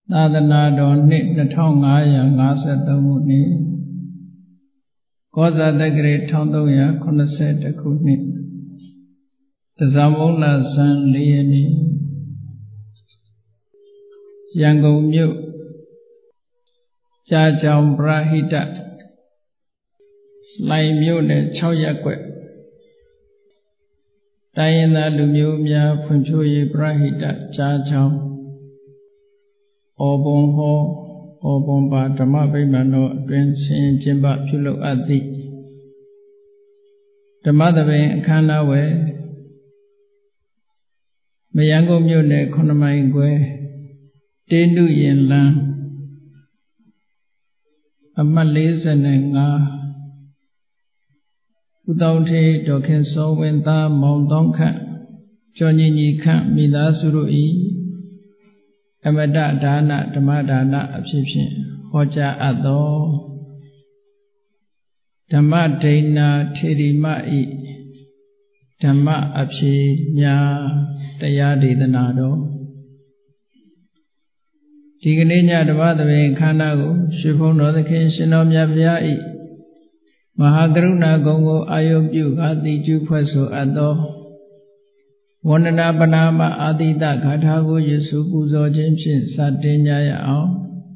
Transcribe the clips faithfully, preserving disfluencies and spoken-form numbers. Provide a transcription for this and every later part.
သာသနာတော်နှစ်နှစ်ထောင်ငါးရာငါးဆယ်သုံးခုနှစ်ကောဇာတက္ကရာတစ်ထောင်သုံးရာခုနှစ်ဆယ်တစ်ခုနှစ်တဇမုံလဇန်လေးရက်နေ့ရန်ကုန်မြို့ကြာချောင်ပရဟိတလှိုင်မြို့နယ်၆ရပ်ကွက်တိုင်းရင်းသားလူမျိုးများဖွံ့ဖြိုးရေးပရဟိတကြာချောင်ဩဘုံဟောဩဘုံပါဓမ္မဗိမာန်တော်အတွင်ဆင်ကျင်းပပြုလုပ်အပ်သည့်ဓမ္မသဘင်အခမ်းအနားဝယ်မရန်ကုန်မြို့နယ်ခုနှစ်မိုင်ခွဲတေနုရင်လန်းအမှတ်လေး၅ဦးတောင်ထေဒေါခင်စောဝင်းသားမောင်တောင်းခန့်ကျော်ညီညီခန့်မိသားစုတို့၏အမတဒါနဓမ္မဒါနအဖြစ်ဖြင့်ဟောကြားအပ်သောဓမ္မဒိဏထေရီမ၏ဓမ္မအဖြစ်များတရားဒေသနာတော်ဒီကနေ့ညဓမ္မသဘင်ခန္ဓာကိုရွှေဘုံတော်သခင်ရှင်တော်မြတ်ဘုရား၏မဟာကရုဏာဂုဏ်ကိုအာယုပြုကာတိကျူဖွဲ့ဆိုအပ်သောဝန္ဒနာပနာမအာတိတဂါထာကိုယေရှုပူဇော်ခြင်းဖြင့်စတင်ကြရအောင်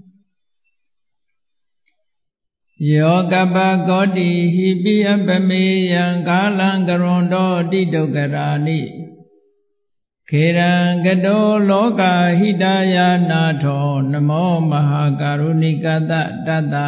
ယောကပကောတိဟိပိအပမေယံကာလံကရွန်တောတိဒုက္ခရာနိခေရံကတောလောကဟိတယာနာထောနမောမဟာကာရုဏိကတတတ္တ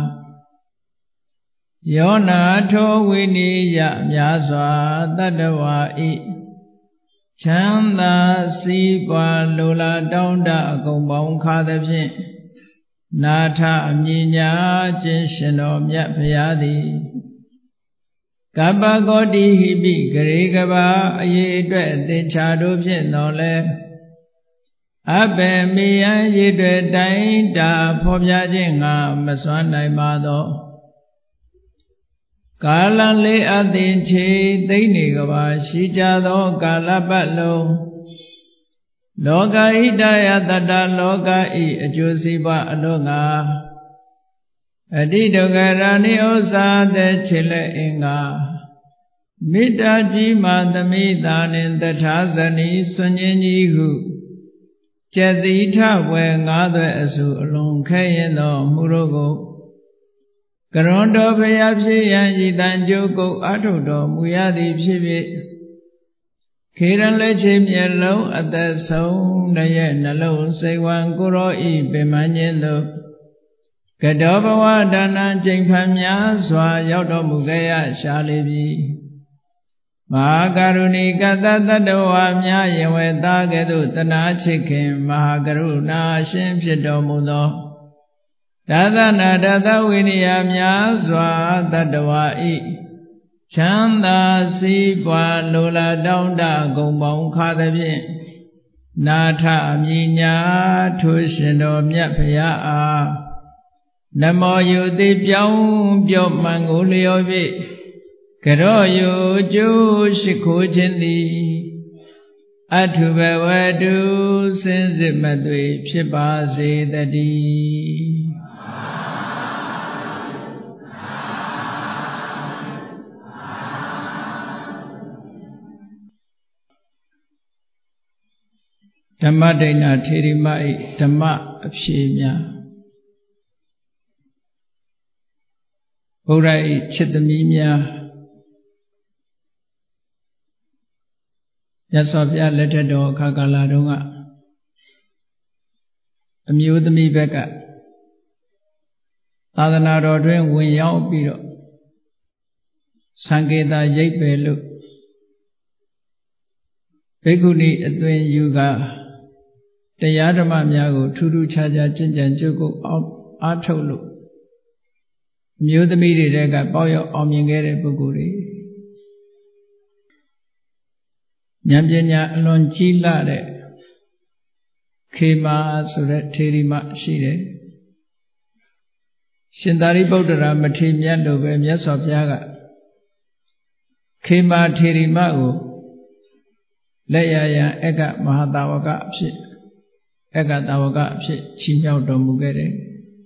ယောနာထောဝိနိယမြာစွာတတ္တဝါဤချမ်းသာစီးပွားလိုလားတောင်းတအကုန်ပေါင်းခါသဖြင့်နာထအမြင်ညာခြင်းရှင်တော်မြတ်ဖရာသည်ကပ္ပကောတိဟိပိဂရေကဘာအရေးအတွက်အသင်္ချာတို့ဖြင့်တော်လဲအဘေမေယံရည်တွေတိုင်းတာဖော်ပြခြင်းငါမစွမ်းနိုင်ပါသောကာလလေးအသင်ချေသိနေကဘာရှိကြသောကာလပတ်လုံးလောကဟိတယတတ္တလောကဤအကျိုးစီးပွားအလို့ငါအတိဒုက္ခရာနိဥ္စာတဲ့ခြေလက်အင်္ဂါမေတ္တာကြီးမှသမိတာနှင့်တထာဇနီဆွန်ញင်းကြီးဟုကျက်တိထဝဲငါးသွဲအစုအလွန်ခဲရင်သောမူတို့ကိုကရွန်တော်ဘုရားဖြစ်ရန်ဤတန်ကြိုးကုတ်အထုတော်မူရသည်ဖြစ်ဖြစ်ခေရန်လက်ချေမျက်လုံးအသက်ဆုံးတရဲ့နှလုံးစိတ်ဝံကိုရောဤပင်မခြင်းသို့ကတောဘဝဒါနချိန်ဖန်များစွာရောက်တော်မူခဲ့ရရှာလေပြီမဟာကရုဏီကတတတ္တဝါများယင်ဝေသားကဲ့သို့တနာချစ်ခင်မဟာကရုဏာရှင်ဖြစ်တော်မူသောဒါသနာဒသဝိနည်းများစွာတတ္တဝါဤချမ်းသာစီးပွားလိုလားတောင်းတဂုံပေါင်းခါသဖြင့်နာထအမြင်ညာထိုရှင်တော်မြတ်ဖရာအားနမောယုတိပြောင်းပြောမှန်ကိုလျော်၍ကရောယုကျိုးရှိခိုးခြင်းသည်အထုဘဝတုစင်စစ်မသွေဖြစ်ပါစေတည်းဓမ္မဒိဏထေရီမ၏ဓမ္မအဖြေများဘုရား၏ချစ်သမီးများမြတ်စွာဘုရားလက်ထက်တော်အခါကာလတုန်းကအမျိုးသမီးဘက်ကသာသနာတော်တွင်ဝင်ရောက်ပြီးတော့သံဃေတရိပ်ပဲလို့ဘိက္ခုနီအသွင်ယူကာတရားဓမ္မများကိုထူးထူးခြားခြားကျင့်ကြံကြိုးကိုအားထုတ်လို့အမျိုးသမီးတွေကပေါက်ရောက်အောင်မြင်ခဲ့တဲ့ပုဂ္ဂိုလ်တွေဉာဏ်ပညာအလွန်ကြီးလာတဲ့ခေမာဆိုတဲ့ထေရီမရှိတယ်ရှင်သာရိပုတ္တရာမထေရမြတ်တို့ပဲမြတ်စွာဘုရားကခေမာထေရီမကိုလက်ရရန်အက္ခမဟာတာဝကအဖြစ်ဧကတာဝကအဖြစ်ချီးမြှောက်တော်မူခဲ့တယ်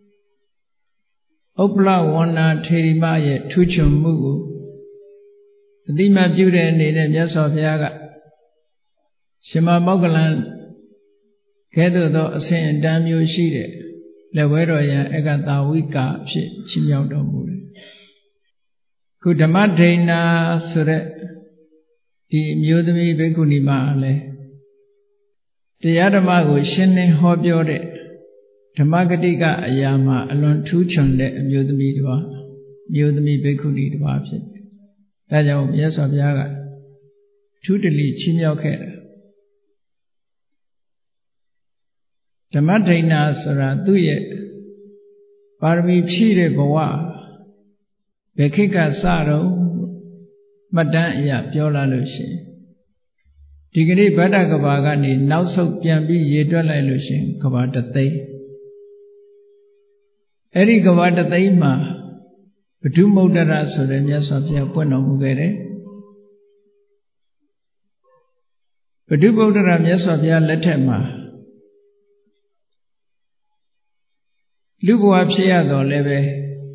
ဥပ္ပလဝန္နာထေရီမရဲ့ထူးချွန်မှုကိုအတိမတ်ပြုတဲ့အနေနဲ့မြတ်စွာဘုရားကရှင်မမောဂလန်ကဲ့သို့သောအစဉ်အတန်းမျိုးရှိတဲ့လက်ဝဲတော်ရန်ဧကတာဝိကအဖြစ်ချီးမြှောက်တော်မူတယ်ခုဓမ္မဒိဏဆိုတဲ့ဒီအမျိုးသမီးဘိက္ခုနီမလည်းတရားဓမ္မကိုရှင်းလင်းဟောပြောတဲ့ဓမ္မဂတိကအရာမှာအလွန်ထူးချွန်တဲ့အမျိုးသမီးတစ်ပါးအမျိုးသမီးဘိက္ခုနီတစ်ပါးဖြစ်တယ်။ဒါကြောင့်မြတ်စွာဘုရားကထူးတလီချီးမြှောက်ခဲ့တယ်ဓမ္မဒိဏဆိုတာသူ့ရဲ့ပါရမီဖြည့်တဲ့ဘဝဘယ်ခေတ်ကစတော့မှတ်တမ်းအရာပြောလာလို့ရှိရင်ဒီကနေ့ဗဒ္ဒကဘာကနေနောက်ဆုတ်ပြန်ပြီးရေတွက်လိုက်လို့ရှိရင်ကဘာတသိန်းအဲ့ဒီကဘာတသိန်းမှာဘဒုမုဒ္ဒရဆိုတဲ့မြတ်စွာဘုရားပွင့်တော်မူခဲ့တယ်ဘဒုမုဒ္ဒရမြတ်စွာဘုရားလက်ထက်မှာလူဘဝဖြစ်ရတော့လည်းပဲ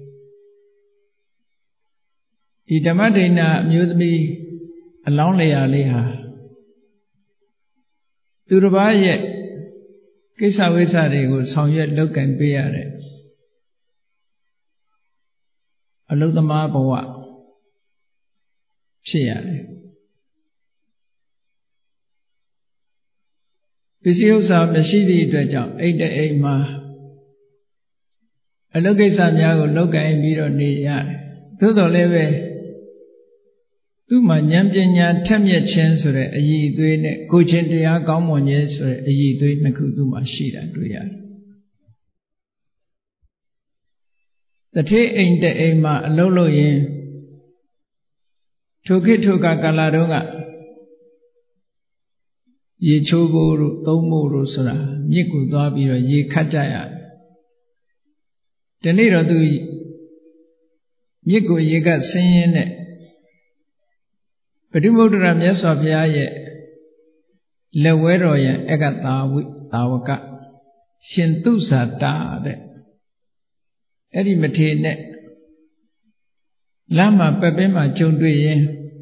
ဒီဓမ္မဒိဏအမျိုးသမီးအလောင်းလျာလေးဟာသူတစ်ပါးရဲ့ကိစ္စဝိစ္စတွေကိုဆောင်ရွက်လုပ်ကင်ပေးရတဲ့အလုသမားဘဝဖြစ်ရတယ်ပစ္စည်းဥစ္စာမရှိသည့်အတွက်ကြောင့်အိတ်တအိမ်မှာအလုပ်ကိစ္စများကိုလုပ်ကင်ပြီးတော့နေရတယ်သို့တော်လည်းပဲသူ့မှာဉာဏ်ပညာထက်မြက်ခြင်းဆိုတဲ့အရည်အသွေးနဲ့ကိုယ်ချင်းတရားကောင်းမွန်ခြင်းဆိုတဲ့အရည်အသွေးနှစ်ခုသူ့မှာရှိတာတွေ့ရတယ်။တထေးအိမ်တအိမ်မှာအလုပ်လုပ်ရင်ထိုခေတ်ထိုကာကာလတုန်းကရေချိုးဖို့တို့သုံးဖို့တို့ဆိုတာမြစ်ကိုသွားပြီးတော့ရေခတ်ကြရတယ်။ဒီနေ့တော့သူမြစ်ကိုရေကဆင်းရင်းနဲ့ပဋိမုဒ္ဒရာမြတ်စွာဘုရားရဲ့လက်ဝဲတော်ရဲ့ဧကတာဝိတာဝကရှင်သူဇာတာတဲ့အဲ့ဒီမထေနဲ့လမ်းမှာပက်ပင်းမှာကြုံတွေ့ရင်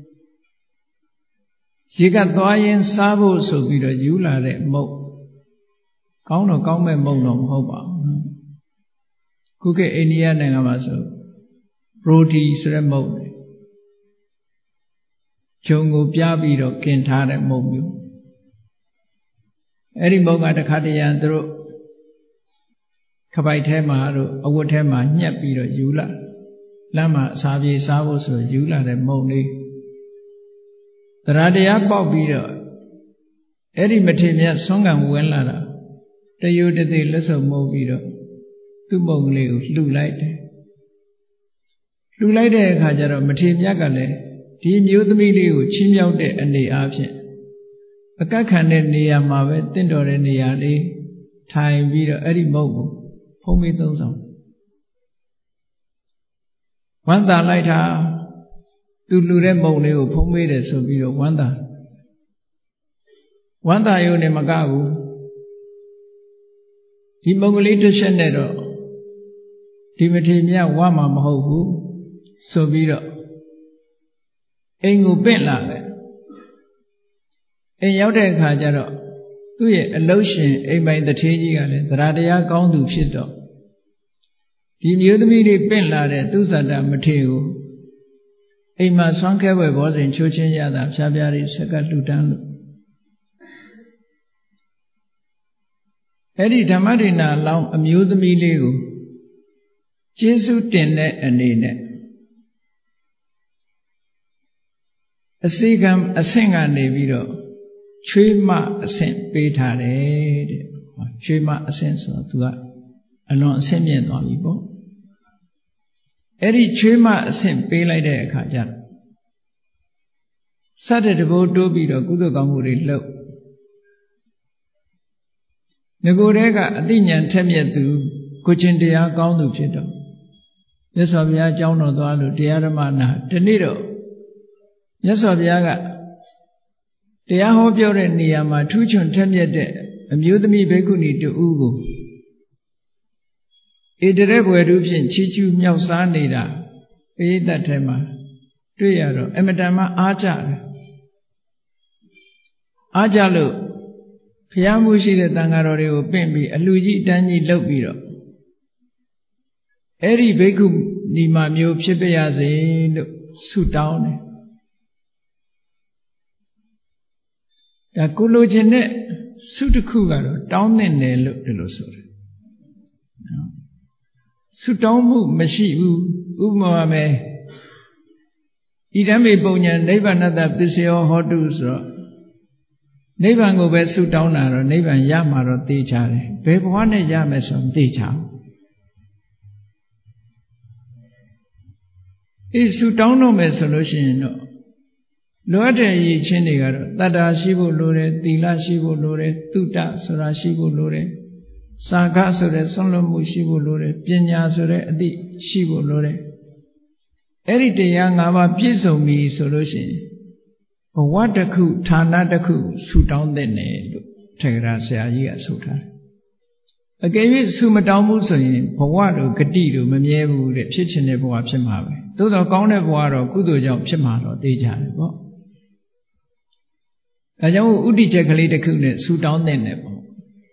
ရေကသွားရင်စားဖို့ဆိုပြီးတော့ယူလာတဲ့မုတ်ကောင်းတော့ကောင်းမဲ့မုတ်တော့မဟုတ်ပါဘူးခုခေတ်အိန္ဒိယနိုင်ငံမှာဆိုရိုတီဆိုတဲ့မုတ်ဂျုံကိုပြပြီးတော့กินထားတဲ့မုတ်မျိုးအဲ့ဒီမုတ်ကတခါတရံသူတို့ခပိုက်ထဲမှာတို့အဝတ်ထဲမှာညှက်ပြီးတော့ယူလာလမ်းမှာအစာပြေစားဖို့ဆိုယူလာတဲ့မုတ်လေးတရားတရားပေါက်ပြီးတော့အဲ့ဒီမထေမြတ်ဆွမ်းကံဝင်လာတာတယုတသိလက်စုံမုတ်ပြီးတော့သူ့မုတ်ကလေးကိုလှူလိုက်တယ်လှူလိုက်တဲ့အခါကျတော့မထေမြတ်ကလည်းဒီမျိုးသမီးလေးကိုချီးမြှောက်တဲ့အနေအားဖြင့်အကန့်ခံတဲ့နေရာမှာပဲတင့်တော်တဲ့နေရာလေးထိုင်ပြီးတော့အဲ့ဒီမုတ်ကိုဖုံးပြီးသုံးဆောင်ဝမ်းသာလိုက်တာသူလှူတဲ့မုတ်လေးကိုဖုံးပေးတယ်ဆိုပြီးတော့ဝမ်းသာဝမ်းသာရုံနဲ့မကဘူးဒီမုတ်ကလေးတစ်ချက်နဲ့တော့ဒီမထေမြတ်ဝါမှာမဟုတ်ဘူးဆိုပြီးတော့အိမ်ကိုပင့်လာတယ်အိမ်ရောက်တဲ့အခါကျတော့သူ့ရဲ့အလုရှင်အိမ်ပိုင်တထေးကြီးကလည်းသရတရားကောင်းသူဖြစ်တော့ဒီမျိုးသမီးတွေပင့်လာတဲ့သူဇာတမထေကိုအိမ်မှာဆွမ်းခဲဝဲဘောဇဉ်ချိုးချင်းရတာဖြားဖြားလေးဆက်ကလှူဒန်းလို့အဲ့ဒီဓမ္မဒိဏလောင်းအမျိုးသမီးလေးကိုကျေးဇူးတင်တဲ့အနေနဲ့အစိကံအဆင့်ကနေပြီးတော့ချွေးမအဆင့်ပေးထားတယ်တဲ့ချွေးမအဆင့်ဆိုတော့သူကအလွန်အဆင့်မြင့်သွားပြီပေါ့အဲ့ဒီချွေးမအဆင့်ပေးလိုက်တဲ့အခါကျတော့စတဲ့တဘိုးတိုးပြီးတော့ကုသိုလ်ကောင်းမှုတွေလုပ်ငကိုယ်တည်းကအသိဉာဏ်ထက်မြက်သူကိုချင်းတရားကောင်းသူဖြစ်တော့မြတ်စွာဘုရားကျောင်းတော်သွားလို့တရားဓမ္မနာဒီနေ့တော့မြတ်စွာဘုရားကတရားဟောပြောတဲ့နေရာမှာထူးချွန်ထက်မြက်တဲ့အမျိုးသမီးဘိက္ခုနီတူဦးကိုဧတရေဘွယ်တို့ဖြင့်ချီးကျူးမြောက်စားနေတာပရိသတ်ထဲမှာတွေ့ရတော့အမတန်မှအားကြတယ်အားကြလို့ဘုရားမှုရှိတဲ့တန်ဃာတော်တွေကိုပင့်ပြီးအလှကြီးတန်းကြီးလုပ်ပြီးတော့အဲ့ဒီဘိက္ခုနီမမျိုးဖြစ်ပါရစေလို့ဆုတောင်းတယ်ဒါကိုလိုချင်တဲ့ဆုတစ်ခုကတော့တောင်းတဲ့နယ်လို့ဒီလိုဆိုတယ်ဆုတောင်းမှုမရှိဘူးဥပမာပဲဣဒံမေပုံညာနိဗ္ဗာနတပစ္စယောဟောတုဆိုတော့နိဗ္ဗာန်ကိုပဲဆုတောင်းတာတော့နိဗ္ဗာန်ရမှာတော့သိချတယ်ဘယ်ဘဝနဲ့ရမယ်ဆိုမသိချဘူးအေးဆုတောင်းတော့မယ်ဆိုလို့ရှိရင်တော့လိုအပ်တဲ့အရေးချင်းတွေကတော့တတ္တာရှိဖို့လိုတယ်သီလရှိဖို့လိုတယ်တုတ္တဆိုတာရှိဖို့လိုတယ်စာခဆိုတဲ့ဆွမ်းလွတ်မှုရှိဖို့လိုတယ်ပညာဆိုတဲ့အသိရှိဖို့လိုတယ်အဲ့ဒီတရား၅ပါးပြည့်စုံပြီဆိုလို့ရှိရင်ဘဝတစ်ခုဌာနတစ်ခုဆုတောင်းတဲ့နယ်လို့ထေရဆရာကြီးကဆိုထားတယ်အကယ်၍ဆုမတောင်းဘူးဆိုရင်ဘဝတို့ဂတိတို့မမြဲဘူးတဲ့ဖြစ်ချင်တဲ့ဘဝဖြစ်မှာပဲသို့သောကောင်းတဲ့ဘဝတော့ကုသိုလ်ကြောင့်ဖြစ်မှာတော့သိကြတယ်ပေါ့ဒါကြောင့်ဥဒိချက်ကလေးတစ်ခုနဲ့ဆုတောင်းတဲ့နယ်ပေါ့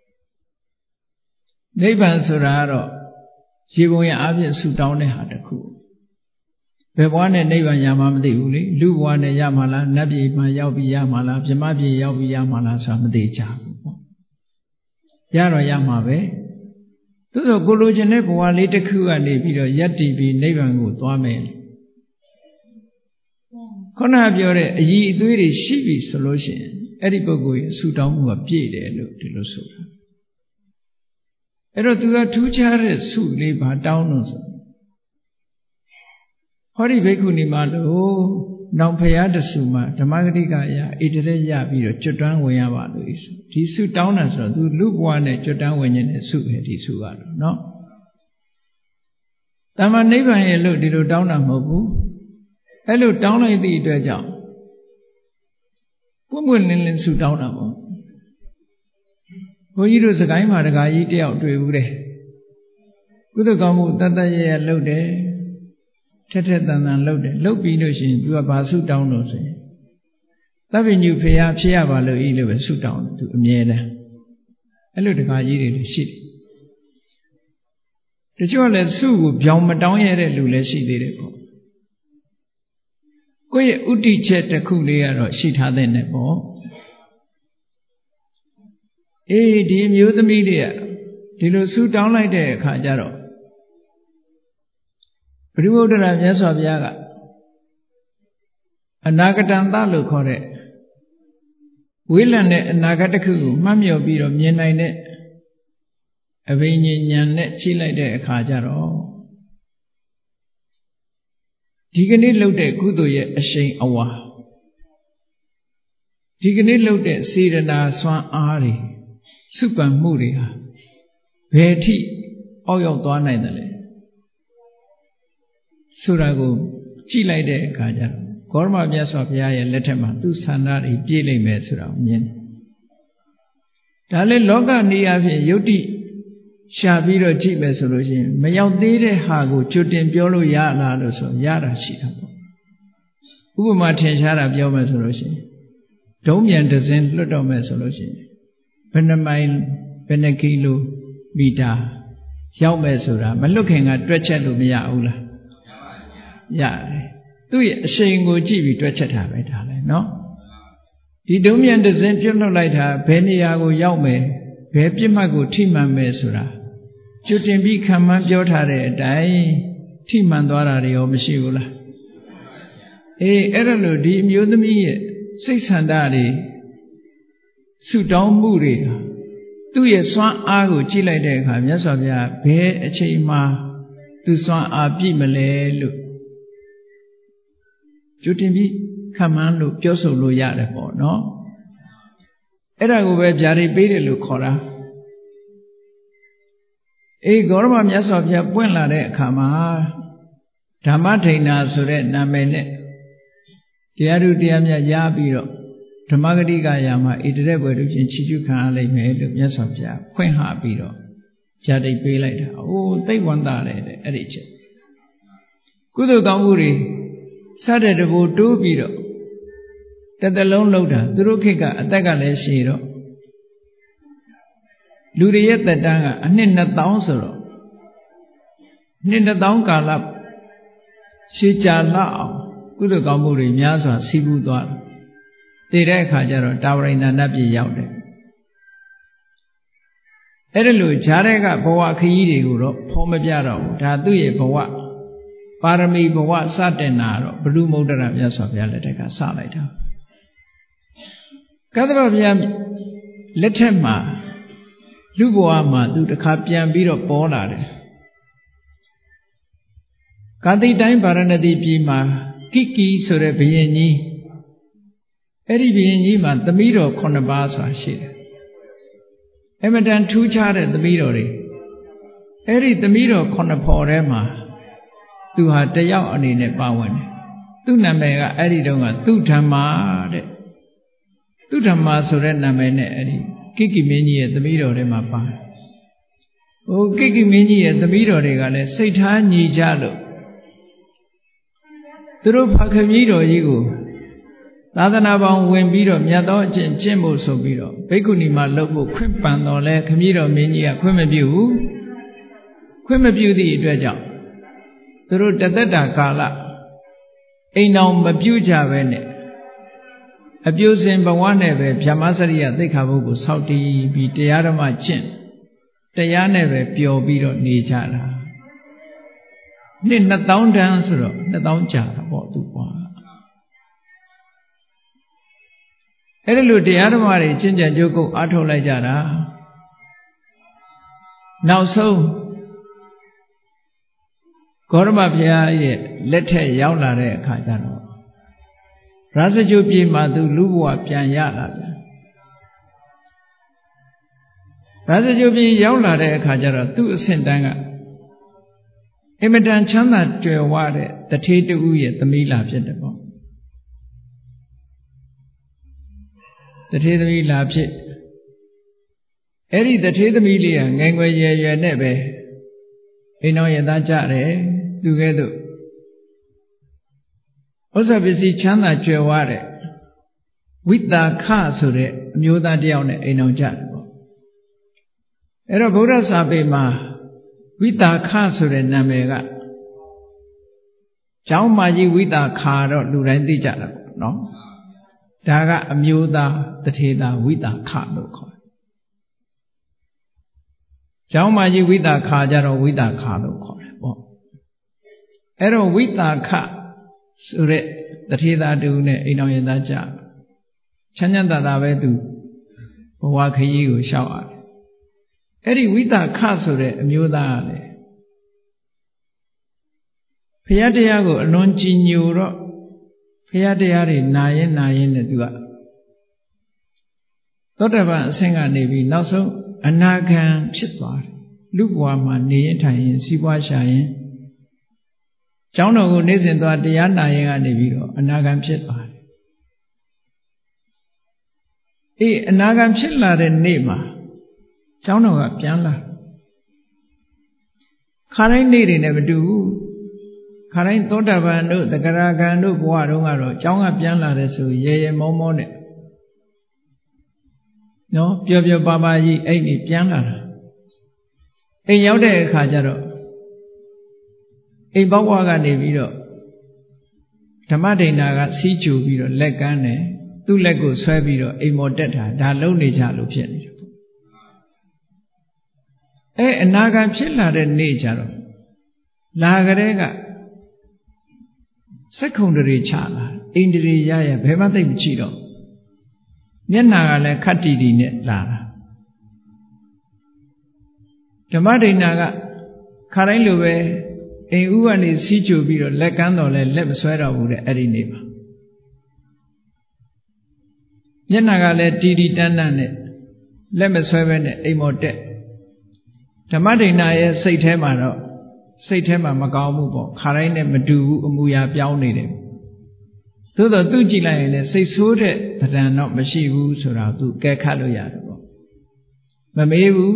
နိဗ္ဗာန်ဆိုတာကတော့ရေပုံရအပြင်ဆုတောင်းတဲ့ဟာတစ်ခုဘယ်ဘဝနဲ့နိဗ္ဗာန်ရမှာမသိဘူးလေလူဘဝနဲ့ရမှာလားနတ်ပြည်မှာရောက်ပြီးရမှာလားဗြဟ္မပြည်ရောက်ပြီးရမှာလားဆိုတာမသိကြဘူးပေါ့ရတော့ရမှာပဲသို့သောကိုလိုချင်တဲ့ဘဝလေးတစ်ခုကနေပြီးတော့ယက်တည်ပြီးနိဗ္ဗာန်ကိုသွားမယ်ခုနပြောတဲ့အည်အသွေးတွေရှိပြီဆိုလို့ရှိရင်အဲ့ဒီပုဂ္ဂိုလ်ရဲ့ဆုတောင်းမှုကပြည့်တယ်လို့ဒီလိုဆိုတာအဲ့တော့သူကထူးခြားတဲ့ဆုလေးပါတောင်းလို့ဆိုဟောဒီဘိက္ခုနီမလို့နောင်ဖရာတဆူမှာဓမ္မဂတိကရဣတရေရပြီးတော့ကျွတ်တန်းဝင်ရပါလို့ဒီဆုတောင်းတာဆိုတော့သူလူဘဝနဲ့ကျွတ်တန်းဝင်ခြင်းနဲ့ဆုပဲဒီဆုကတော့နော်တမ္မာနိဗ္ဗာန်ရဲ့လို့ဒီလိုတောင်းတာမဟုတ်ဘူးအဲ့လိုတောင်းလိုက်သည့်အတွက်ကြောင့်ပွင့်ပွင့်လင်းလင်းဆုတောင်းတာပေါ့ဘုန်းကြီးတို့စကိုင်းမှာတကာကြီးတယောက်တွေ့ဘူးတဲ့ကုသကောင်းမှုတတ်တတ်ရရလုပ်တယ်ထက်ထက်တန်တန်လုပ်တယ်လုပ်ပြီးလို့ရှိရင်သူကဘာဆုတောင်းလို့ဆိုရင်သဗ္ဗညုဖေယဖြစ်ရပါလို့ဤလို့ပဲဆုတောင်းတယ်သူအမြဲတမ်းအဲ့လိုတကာကြီးတွေလည်းရှိတယ်တချို့ကလည်းဆုကိုပြောင်းမတောင်းရတဲ့လူလည်းရှိသေးတယ်ပေါ့ကိုယ့်ရဲ့ဥတီချက်တစ်ခုလေးကတော့ရှိထားတဲ့နဲ့ပေါ့အေးဒီမျိုးသမီးတွေကဒီလိုဆုတောင်းလိုက်တဲ့အခါကျတော့ဘုရားဗုဒ္ဓရာမြတ်စွာဘုရားကအနာဂတံသလို့ခေါ်တဲ့ဝိလံတဲ့အနာဂတ်တစ်ခုကိုမှတ်မြော်ပြီးတော့မြင်နိုင်တဲ့အဘိညာဉ်ဉာဏ်နဲ့ချိလိုက်တဲ့အခါကျတော့ဒီကနေ့လှုပ်တဲ့ကုသိုလ်ရဲ့အရှိန်အဝါဒီကနေ့လှုပ်တဲ့စေတနာစွမ်းအားတွေစုပန်မှုတွေဟာဘယ်ထိအောက်ရောက်သွားနိုင်တယ်လဲဆိုတာကိုကြည့်လိုက်တဲ့အခါကျတော့ဂေါရမမြတ်စွာဘုရားရဲ့လက်ထက်မှာသူဆန္ဒတွေပြည့်လိမ့်မယ်ဆိုတာကိုမြင်တယ်ဒါလည်းလောကနေအဖြစ်ယုတ်တိရှာပြီးတော့ကြည့်မယ်ဆိုလို့ရှိရင်မရောက်သေးတဲ့ဟာကိုကြွတင်ပြောလို့ရလားလို့ဆိုရတာရှိတာပေါ့ဥပမာထင်ရှားတာပြောမယ်ဆိုလို့ရှိရင်ဒုံးမြန်တစ်စင်းလွတ်တော့မယ်ဆိုလို့ရှိရင်ဘယ်နှမိုင်ဘယ်နှကီလိုမီတာရောက်မယ်ဆိုတာမလွတ်ခင်ကတွက်ချက်လို့မရဘူးလားရတယ်သူ့ရဲ့အရှိန်ကိုကြည့်ပြီးတွက်ချက်တာပဲဒါလည်းနော်ဒီဒုံးမြန်တစ်စင်းပြုတ်လွတ်လိုက်တာဘယ်နေရာကိုရောက်မယ်ဘယ်ပြစ်မှတ်ကိုထိမှန်မယ်ဆိုတာကျွတ်တင်ပြီးခံမှန်းပြောထားတဲ့အတိုင်းထိမှန်သွားတာတွေရောမရှိဘူးလားအေးအဲ့ဒါလို့ဒီအမျိုးသမီးရဲ့စိတ်ဆန္ဒတွေဆုတောင်းမှုတွေသူ့ရဲ့စွမ်းအားကိုကြည့်လိုက်တဲ့အခါမြတ်စွာဘုရားဘယ်အချိန်မှသူစွမ်းအားပြည့်မလဲလို့ကျွတ်တင်ပြီးခံမှန်းလို့ပြောဆိုလို့ရတယ်ပေါ့နော်အဲ့ဒါကိုပဲဗျာဒိတ်ပေးတယ်လို့ခေါ်တာအေးဂေါရမမြတ်စွာဘုရားပွင့်လာတဲ့အခါမှာဓမ္မထိန်နာဆိုတဲ့နာမည်နဲ့တရားသူတရားမြတ်ရပြီးတော့ဓမ္မဂတိကယာမှာဣတရက်ဘွယ်တို့ချင်းချီးကျူးခံရလိမ့်မယ်လို့မြတ်စွာဘုရားဖွင့်ဟပြီးတော့ဗျာဒိတ်ပေးလိုက်တာ။အိုးသိပ်ဝမ်းသာတယ်တဲ့အဲ့ဒီချက်ကုသိုလ်ကောင်းမှုတွေစတဲ့တဘူတိုးပြီးတော့တစ်တလုံးလောက်တာသူတို့ခေတ်ကအသက်ကလည်းရှည်တော့လူတွေရဲ့သက်တမ်းကအနှစ်နှစ်သောင်းဆိုတော့နှစ်နှစ်သောင်းကာလရှည်ကြာလှအောင်ကုသိုလ်ကောင်းမှုတွေများစွာစီးပူးသွားတယ်တည်တဲ့အခါကျတော့တာဝရိဏနတ်ပြည်ရောက်တယ်အဲ့ဒါလို့ဈာတဲ့ကဘဝခရီးတွေကိုတော့ဖော်မပြတော့ဘူးဒါသူ့ရဲ့ဘဝပါရမီဘဝစတင်တာတော့ဘုရုမုဒ္ဒရာမြတ်စွာဘုရားလက်ထက်ကစလိုက်တာကသဗ္ဗဘုရားလက်ထက်မှာလူဘဝမှာသူတစ်ခါပြန်ပြီးတော့ပေါ်လာတယ်ကာတိတိုင်းဗာရဏသီပြည်မှာကိကီဆိုတဲ့ဘုရင်ကြီးအဲ့ဒီဘုရင်ကြီးမှာသမီးတော်ခုနှစ်ပါးဆိုတာရှိတယ်အမတန်ထူးခြားတဲ့သမီးတော်တွေအဲ့ဒီသမီးတော်ခုနှစ်ဖော်ထဲမှာသူဟာတယောက်အနေနဲ့ပါဝင်တယ်သူ့နာမည်ကအဲ့ဒီတုန်းကသူဓမ္မာတဲ့သူဓမ္မာဆိုတဲ့နာမည်နဲ့အဲ့ဒီကိကိမင်းကြီးရဲ့သမီးတော်ထဲမှာပါတယ်ဟိုကိကိမင်းကြီးရဲ့သမီးတော်တွေကလည်းစိတ်ထားညီကြလို့သူတို့ဖခင်ကြီးတော်ကြီးကိုသာသနာပေါင်းဝင်ပြီးတော့မြတ်သောအကျင့်ကျင့်ဖို့ဆိုပြီးတော့ဘိက္ခုနီမှာလှုပ်ဖို့ခွင့်ပန်တော်လဲခမည်းတော်မင်းကြီးကခွင့်မပြုဘူးခွင့်မပြုသည့်အတွက်ကြောင့်သူတို့တသက်တာကာလအိမ်တော်မပြုကြပဲနဲ့အပြုစဉ်ဘဝနဲ့ပဲဗျမစရိယသိက္ခာပုဒ်ကိုစောင့်တည်ပြီးတရားဓမ္မကျင့်တရားနဲ့ပဲပျော်ပြီးတော့နေကြတာနှစ်နှစ်သောင်းတန်းဆိုတော့နှစ်သောင်းကြာတာပေါ့သူကွာအဲ့ဒီလိုတရားဓမ္မတွေကျင့်ကြံကြိုးကုပ်အားထုတ်လိုက်ကြတာနောက်ဆုံးဂေါရမဘုရားရဲ့လက်ထက်ရောက်လာတဲ့အခါကျတော့ရာဇဂိုပြည်မှာသူလူဘဝပြန်ရလာတယ်ရာဇဂိုပြည်ရောက်လာတဲ့အခါကျတော့သူ့အဆင့်တန်းကအင်မတန်ချမ်းသာကြွယ်ဝတဲ့တထေးတူရဲ့သမီးလာဖြစ်တယ်ပေါ့တထေးသမီးလာဖြစ်အဲ့ဒီတထေးသမီးလေးကငယ်ငယ်ရွယ်ရွယ်နဲ့ပဲအိမ်တော်ရသားကြတယ်သူကဲ့သို့ဥစ္စာပစ္စည်းချမ်းသာကြွယ်ဝတဲ့ဝိတာခဆိုတဲ့အမျိုးသားတယောက်နဲ့အိမ်တော်ကြတယ်ပေါ့အဲ့တော့ဗုဒ္ဓစာပေမှာဝိတာခဆိုတဲ့နာမည်ကကျောင်းမကြီးဝိတာခါတော့လူတိုင်းသိကြတာပေါ့နော်ဒါကအမျိုးသားတထေသားဝိတာခလို့ခေါ်တယ်ကျောင်းမကြီးဝိတာခါကြတော့ဝိတာခလို့ခေါ်တယ်ပေါ့အဲ့တော့ဝိတာခဆိုတဲ့တထေသားတူနဲ့အိမ်တော်ရသားကြချမ်းချမ်းသာသာပဲသူဘဝခရီးကိုရှောက်ရတယ်အဲ့ဒီဝိတာခဆိုတဲ့အမျိုးသားကလေဘုရားတရားကိုအလွန်ကြည်ညိုတော့ဘုရားတရားတွေနာရင်နာရင်နဲ့သူကသောတပန်အဆင့်ကနေပြီးနောက်ဆုံးအနာဂံဖြစ်သွားတယ်လူဘဝမှာနေရင်ထိုင်ရင်စီးပွားရှာရင်ကျောင်းတော်ကိုနေ့စဉ်သွားတရားနာရင်ကနေပြီးတော့အနာဂံဖြစ်သွားတယ်အေးအနာဂံဖြစ်လာတဲ့နေ့မှာကျောင်းတော်ကပြန်လာခါတိုင်းနေ့တွေနဲ့မတူဘူးခါတိုင်းသောတာပန်တို့သဂရဂံတို့ဘဝတုန်းကတော့ကျောင်းကပြန်လာတဲ့ဆိုရေရေမောမောနဲ့နော်ပျော်ပျော်ပါပါကြီးအဲ့ဒီပြန်လာတာအိမ်ရောက်တဲ့အခါကျတော့အိမ်ဘဝကနေပြီးတော့ဓမ္မဒိဏကစီးချူပြီးတော့လက်ကမ်းတယ်သူ့လက်ကိုဆွဲပြီးတော့အိမ်မော်တက်တာဒါလုံးနေကြလို့ဖြစ်နေတယ်အဲအနာဂံဖြစ်လာတဲ့နေ့ကျတော့လာကြတဲ့ကစက္ခုံတရေချလာအိန္ဒြေရရဘယ်မှသိမကြည့်တော့မျက်နာကလည်းခတ်တီတီနဲ့လာတာဓမ္မဒိဏကခါတိုင်းလိုပဲအိမ်ဥကနေစီးချူပြီးတော့လက်ကမ်းတော်လဲလက်မဆွဲတော့ဘူးတဲ့အဲ့ဒီနေ့မှာမျက်နာကလည်းတီတီတန်းတန်းနဲ့လက်မဆွဲပဲနဲ့အိမ်မော်တက်ဓမ္မဒိဏရဲ့စိတ်ထဲမှာတော့စိတ်ထဲမှာမကောင်းဘူးပေါ့ခါတိုင်းနဲ့မတူဘူးအမူအရာပြောင်းနေတယ်သို့တော့သူကြည့်လိုက်ရင်လည်းစိတ်ဆိုးတဲ့တဏ္ဍာတော့မရှိဘူးဆိုတော့သူကဲခတ်လို့ရတယ်ပေါ့မမေးဘူး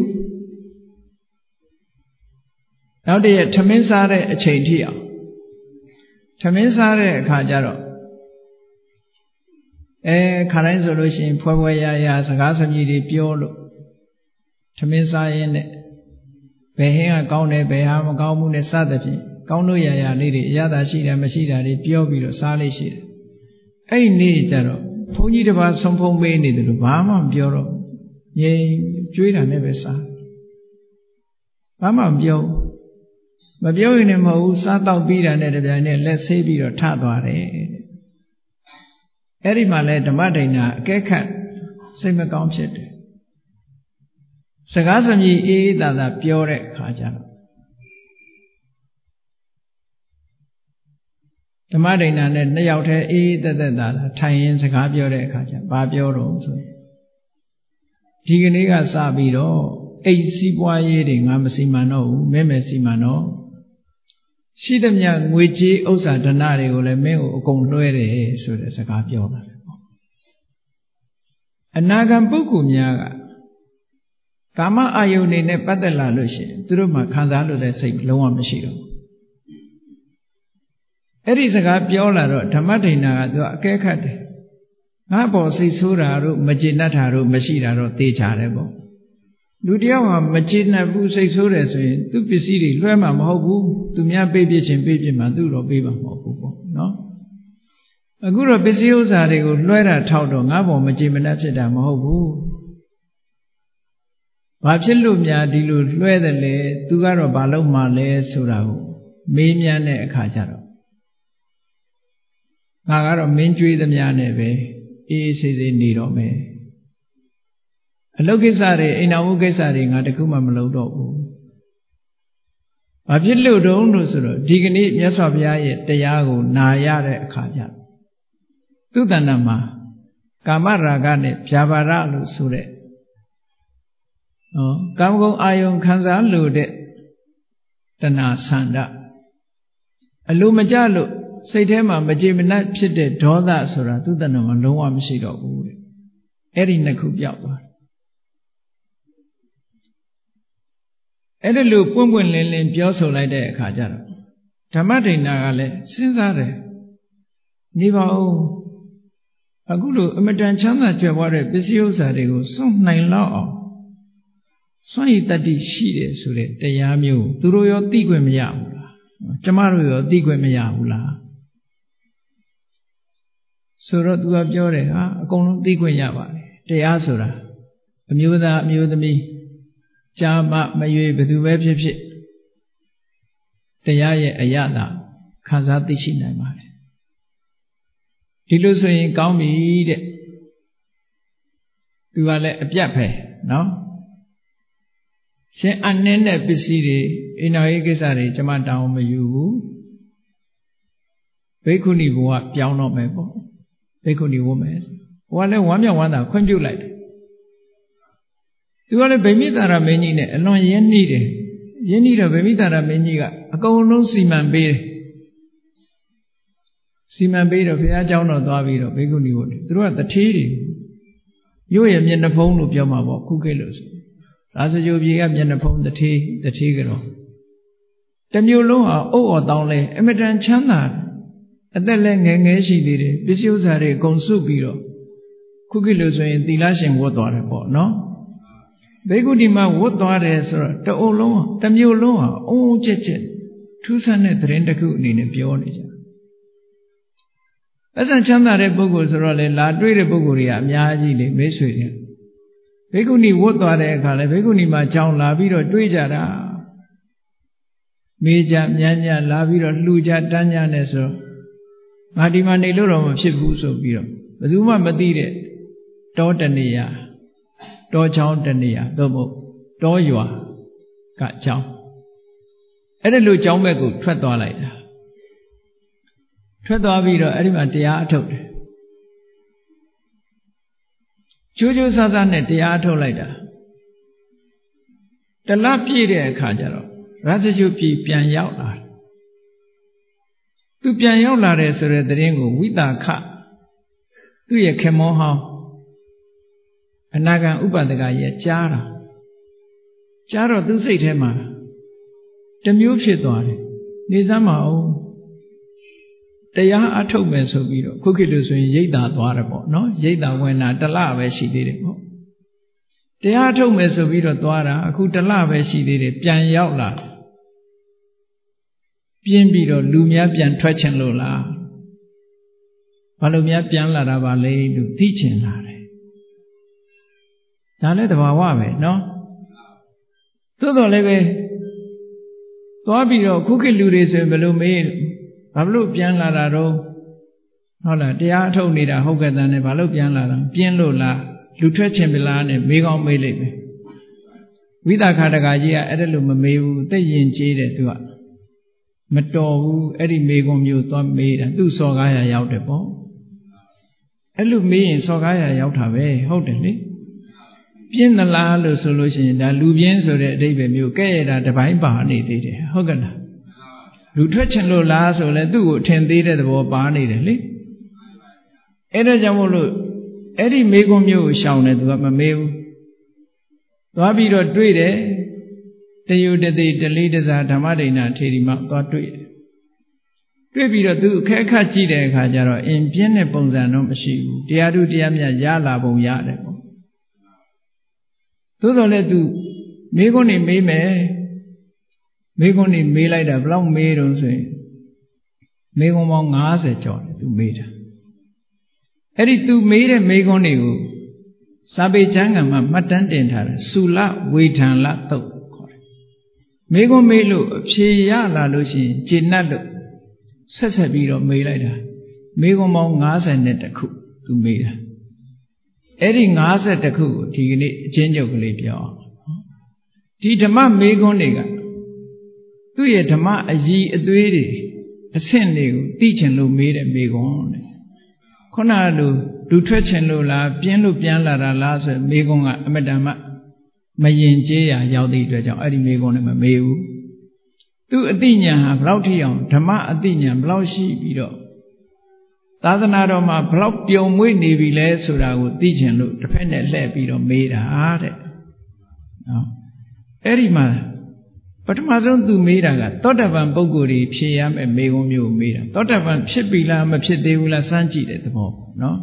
နောက်တည်းထမင်းစားတဲ့အချိန်ထိအောင်ထမင်းစားတဲ့အခါကျတော့အဲခါတိုင်းဆိုလို့ရှိရင်ဖွဲဖွဲရရစကားစမြည်တွေပြောလို့ထမင်းစားရင်းနဲ့ဘယ်ဟင်းကကောင်းတယ်ဘယ်ဟာမကောင်းဘူးနဲ့စသဖြင့်ကောင်းလို့ရရလေးတွေအရသာရှိတယ်မရှိတာတွေပြောပြီးတော့စားလေးရှိတယ်အဲ့ဒီနေ့ကျတော့ဘုန်းကြီးတစ်ပါးဆုံးဖုံးပေးနေတယ်လို့ဘာမှမပြောတော့ငြိမ်ကြွေးတာနဲ့ပဲစားဘာမှမပြောမပြောရင်လည်းမဟုတ်ဘူးစားတော့ပြီးတာနဲ့တပြိုင်နက်လက်ဆေးပြီးတော့ထသွားတယ်အဲ့ဒီမှာလဲဓမ္မဒိဏအကဲခတ်စိတ်မကောင်းဖြစ်တယ်စကားစမြည်အေးအေးသာသာပြောတဲ့အခါကျတော့ဓမ္မဒိဏနဲ့နှစ်ယောက်တည်းအေးအေးသက်သက်သာသာထိုင်ရင်စကားပြောတဲ့အခါကျဘာပြောတော့ဆိုရင်ဒီကနေ့ကစပြီးတော့အိတ်စည်းပွားရေးတွေငါမစီမံတော့ဘူးမဲမဲစီမံတော့ရှိသမျှငွေကြေးဥစ္စာဓနတွေကိုလည်းမင်းကိုအကုန်လွှဲတယ်ဆိုတဲ့စကားပြောပါတယ်ပေါ့အနာဂံပုဂ္ဂိုလ်များကကာမအာယုန်တွေနဲ့ပတ်သက်လာလို့ရှိရင်သူတို့မှခံစားလို့တဲ့စိတ်လုံးဝမရှိတော့အဲ့ဒီစကားပြောလာတော့ဓမ္မဒိဏကသူကအကဲခတ်တယ်ငါပေါ်စိတ်ဆိုးတာတို့မကျေနပ်တာတို့မရှိတာတော့သိကြတယ်ပေါ့လူတယောက်ဟာမကျေနပ်ဘူးစိတ်ဆိုးတယ်ဆိုရင်သူပစ္စည်းတွေလွှဲမှာမဟုတ်ဘူးသူများပေးပြချင်းပေးပြမှာသူ့တော့ပေးမှာမဟုတ်ဘူးပေါ့နော်အခုတော့ပစ္စည်းဥစ္စာတွေကိုလွှဲတာထောက်တော့ငါပေါ်မကျေမနပ်ဖြစ်တာမဟုတ်ဘူးဘာဖြစ်လို့များဒီလိုလွှဲတယ်လဲသူကတော့ဘာလို့မှလဲဆိုတာကိုမေးမြန်းတဲ့အခါကျတော့ငါကတော့မင်းကြွေးသမျှနဲ့ပဲအေးအေးဆေးဆေးနေတော့မယ်အလုပ်ကိစ္စတွေအိမ်တော်မှုကိစ္စတွေငါတခုမှမလုပ်တော့ဘူး။ဘာဖြစ်လို့တုံးလို့ဆိုတော့ဒီကနေ့မြတ်စွာဘုရားရဲ့တရားကိုနာရတဲ့အခါကျသူတဏ္ဍမှာကာမရာဂနဲ့ဗျာပါဒလို့ဆိုတဲ့နော်ကာမဂုဏ်အာယုံခံစားလို့တဲ့တဏှာဆန္ဒအလိုမကျလို့စိတ်ထဲမှာမကြေမနပ်ဖြစ်တဲ့ဒေါသဆိုတာသူတဏ္ဍမှာလုံးဝမရှိတော့ဘူးတဲ့။အဲ့ဒီနှစ်ခုပြောက်သွားအဲ့ဒါလို့ပွင့်ပွင့်လင်းလင်းပြောဆိုလိုက်တဲ့အခါကျတော့ဓမ္မဒိဏကလည်းစဉ်းစားတယ်နေပါဦးအခုလိုအမတန်ချမ်းသာကြွယ်ဝတဲ့ပစ္စည်းဥစ္စာတွေကိုစွန့်နိုင်လောက်အောင်စွန့်ရည်တတ္တိရှိတယ်ဆိုတဲ့တရားမျိုးသူတို့ရောသိခွင့်မရဘူးလားကျမတို့ရောသိခွင့်မရဘူးလားဆိုတော့သူကပြောတယ်ဟာအကုန်လုံးသိခွင့်ရပါတယ်တရားဆိုတာအမျိုးသားအမျိုးသမီးကြာမမရွေဘယ်သူပဲဖြစ်ဖြစ်တရားရဲ့အရသာခံစားသိရှိနိုင်ပါတယ်ဒီလိုဆိုရင်ကောင်းပြီတဲ့သူကလည်းအပြတ်ပဲနော်ရှင်အနှင်းတဲ့ပစ္စည်းတွေအိမ်တော်ရေးကိစ္စတွေကျွန်မတောင်းမယူဘူးဘိက္ခုနီဘဝပြောင်းတော့မယ်ပေါ့ဘိက္ခုနီဝတ်မယ်ဘဝလည်းဝမ်းမြောက်ဝမ်းသာခွင့်ပြုလိုက်တယ်သူကလည်းဗိမိတာရမင်းကြီးနဲ့အလွန်ရင်းနှီးတယ်ရင်းနှီးတော့ဗိမိတာရမင်းကြီးကအကုန်လုံးစီမံပေးတယ်စီမံပေးတော့ဘုရားကျောင်းတော်သွားပြီးတော့ဘိက္ခုနီဝတ်တယ်သူတို့ကတထေးတွေရို့ရဲ့မျက်နှာဖုံးလို့ပြောမှာပေါ့ခုခေတ်လို့ဆိုဒါစကြိုပြေကမျက်နှာဖုံးတထေးတထေးကတော့တမျိုးလုံးဟာအုပ်အော်တောင်းလဲအမတန်ချမ်းသာအသက်လည်းငယ်ငယ်ရှိသေးတယ်ပစ္စည်းဥစ္စာတွေအကုန်စုပြီးတော့ခုခေတ်လို့ဆိုရင်သီလရှင်ဝတ်သွားတယ်ပေါ့နော်ဘိက္ခုနီမှာဝတ်သွားတယ်ဆိုတော့တအုပ်လုံးတမျိုးလုံးဟာအုံအုံကျက်ကျက်ထူးဆန်းတဲ့သတင်းတစ်ခုအနေနဲ့ပြောနေကြအဆန်ချမ်းသာတဲ့ပုဂ္ဂိုလ်ဆိုတော့လေလာတွေ့တဲ့ပုဂ္ဂိုလ်တွေကအများကြီးလေမိတ်ဆွေတွေဘိက္ခုနီဝတ်သွားတဲ့အခါလေဘိက္ခုနီမှာကြောင်းလာပြီးတော့တွေ့ကြတာမေးကြမြန်းကြလာပြီးတော့လှူကြတန်းကြနဲ့ဆိုငါဒီမှာနေလို့တော့မဖြစ်ဘူးဆိုပြီးတော့ဘယ်သူမှမသိတဲ့တောတနေရတောချောင်းတနေရသို့မဟုတ်တောရွာကချောင်းအဲ့ဒါလို့ချောင်းဘက်ကိုထွက်သွားလိုက်တာထွက်သွားပြီးတော့အဲ့ဒီမှာတရားအထုတ်တယ်ကျိုးကျိုးဆဆနဲ့တရားအထုတ်လိုက်တာတလပြည့်တဲ့အခါကျတော့ရသကျုပ်ပြည်ပြန်ရောက်လာသူသူပြန်ရောက်လာတယ်ဆိုတဲ့သတင်းကိုဝိတာခသူ့ရဲ့ခင်မောဟောင်းအနာဂံဥပဒကရဲ့ကြားတာကြားတော့သူ့စိတ်ထဲမှာတမျိုးဖြစ်သွားတယ်နေစမ်းမအောင်တရားအထုတ်မယ်ဆိုပြီးတော့ခုခေတ်လို့ဆိုရင်ရိတ်တာသွားတယ်ပေါ့နော်ရိတ်တာဝင်တာတလပဲရှိသေးတယ်ပေါ့တရားထုတ်မယ်ဆိုပြီးတော့သွားတာအခုတလပဲရှိသေးတယ်ပြန်ရောက်လာပြင်းပြီးတော့လူများပြန်ထွက်ချင်လို့လားဘာလို့များပြန်လာတာပါလဲလို့သိချင်လာတယ်ဒါလည်းသဘာဝပဲနော်သို့တော်လည်းပဲသွားပြီးတော့ခုခေတ်လူတွေဆိုရင်ဘယ်လိုမေးဘာလို့ပြန်လာတာတော့ဟုတ်လားတရားထုတ်နေတာဟုတ်ကဲ့တန်းနဲ့ဘာလို့ပြန်လာတာပြင်းလို့လားလူထွက်ချင်ပြီလားနဲ့မေးကောင်းမေးလိုက်မယ်ဝိသခာတကကြီးကအဲ့ဒါလို့မမေးဘူးသိရင်ကျေးတယ်သူကမတော်ဘူးအဲ့ဒီမေးခွန်းမျိုးသွားမေးတာသူ့စော်ကားရရောက်တယ်ပေါ့အဲ့လိုမေးရင်စော်ကားရရောက်တာပဲဟုတ်တယ်လေပြင်းသလားလို့ဆိုလို့ရှိရင်ဒါလူပြင်းဆိုတဲ့အဓိပ္ပာယ်မျိုးကဲ့ရတာတပိုင်းပါနေသေးတယ်ဟုတ်ကဲ့လားလူထွက်ချင်လို့လားဆိုလဲသူ့ကိုထင်သေးတဲ့သဘောပါနေတယ်လေအဲ့ဒါကြောင့်မို့လို့အဲ့ဒီမေးခွန်းမျိုးကိုရှောင်တယ်သူကမမေးဘူးသွားပြီးတော့တွေ့တယ်တယုတသိတလေးတစားဓမ္မဒိဏထေရီမသွားတွေ့တယ်တွေ့ပြီးတော့သူအခက်အခက်ကြည့်တဲ့အခါကျတော့အင်ပြင်းတဲ့ပုံစံတော့မရှိဘူးတရားထုတရားမြတ်ရလာပုံရတယ်ပေါ့သို့တော်လည်းသူမေးခွန်းနေမေးမယ်မေးခွန်းနေမေးလိုက်တာဘယ်လောက်မေးတော့ဆိုရင်မေးခွန်းပေါင်း၅၀ကျော်တယ်သူမေးတာအဲ့ဒီသူမေးတဲ့မေးခွန်းတွေကိုစာပေကျမ်းဂန်မှာမှတ်တမ်းတင်ထားတယ်သုလဝေထံလသုတ်ခေါ်တယ်မေးခွန်းမေးလို့အဖြေရလာလို့ရှိရင်ဂျေနတ်လို့ဆက်ဆက်ပြီးတော့မေးလိုက်တာမေးခွန်းပေါင်း၅၀နဲ့တခုသူမေးတာအဲ့ဒီ၅၁ခုကိုဒီကနေ့အချင်းချုပ်ကလေးပြောအောင်ဒီဓမ္မမေးခွန်းတွေကသူ့ရဲ့ဓမ္မအည်အသွေးတွေအဆင့်တွေကိုသိချင်လို့မေးတဲ့မေးခွန်းတဲ့ခုနကလိုလူထွက်ချင်လို့လားပြင်းလို့ပြန်လာတာလားဆိုမေးခွန်းကအမတန်မှမယဉ်ကျေးရာရောက်တဲ့အတွက်ကြောင့်အဲ့ဒီမေးခွန်းနဲ့မမေးဘူးသူအသိဉာဏ်ဟာဘလောက်ထိအောင်ဓမ္မအသိဉာဏ်ဘလောက်ရှိပြီးတော့သာသနာတော်မှာဘလောက်ပြုံမွေ့နေပြီလဲဆိုတာကိုသိချင်လို့တစ်ဖက်နဲ့လှည့်ပြီးတော့မေးတာတဲ့နော်အဲ့ဒီမှာပထမဆုံးသူမေးတာကသောတပန်ပုဂ္ဂိုလ်တွေဖြေရမယ့်မေးခွန်းမျိုးကိုမေးတာသောတပန်ဖြစ်ပြီလားမဖြစ်သေးဘူးလားစမ်းကြည့်တဲ့သဘောနော်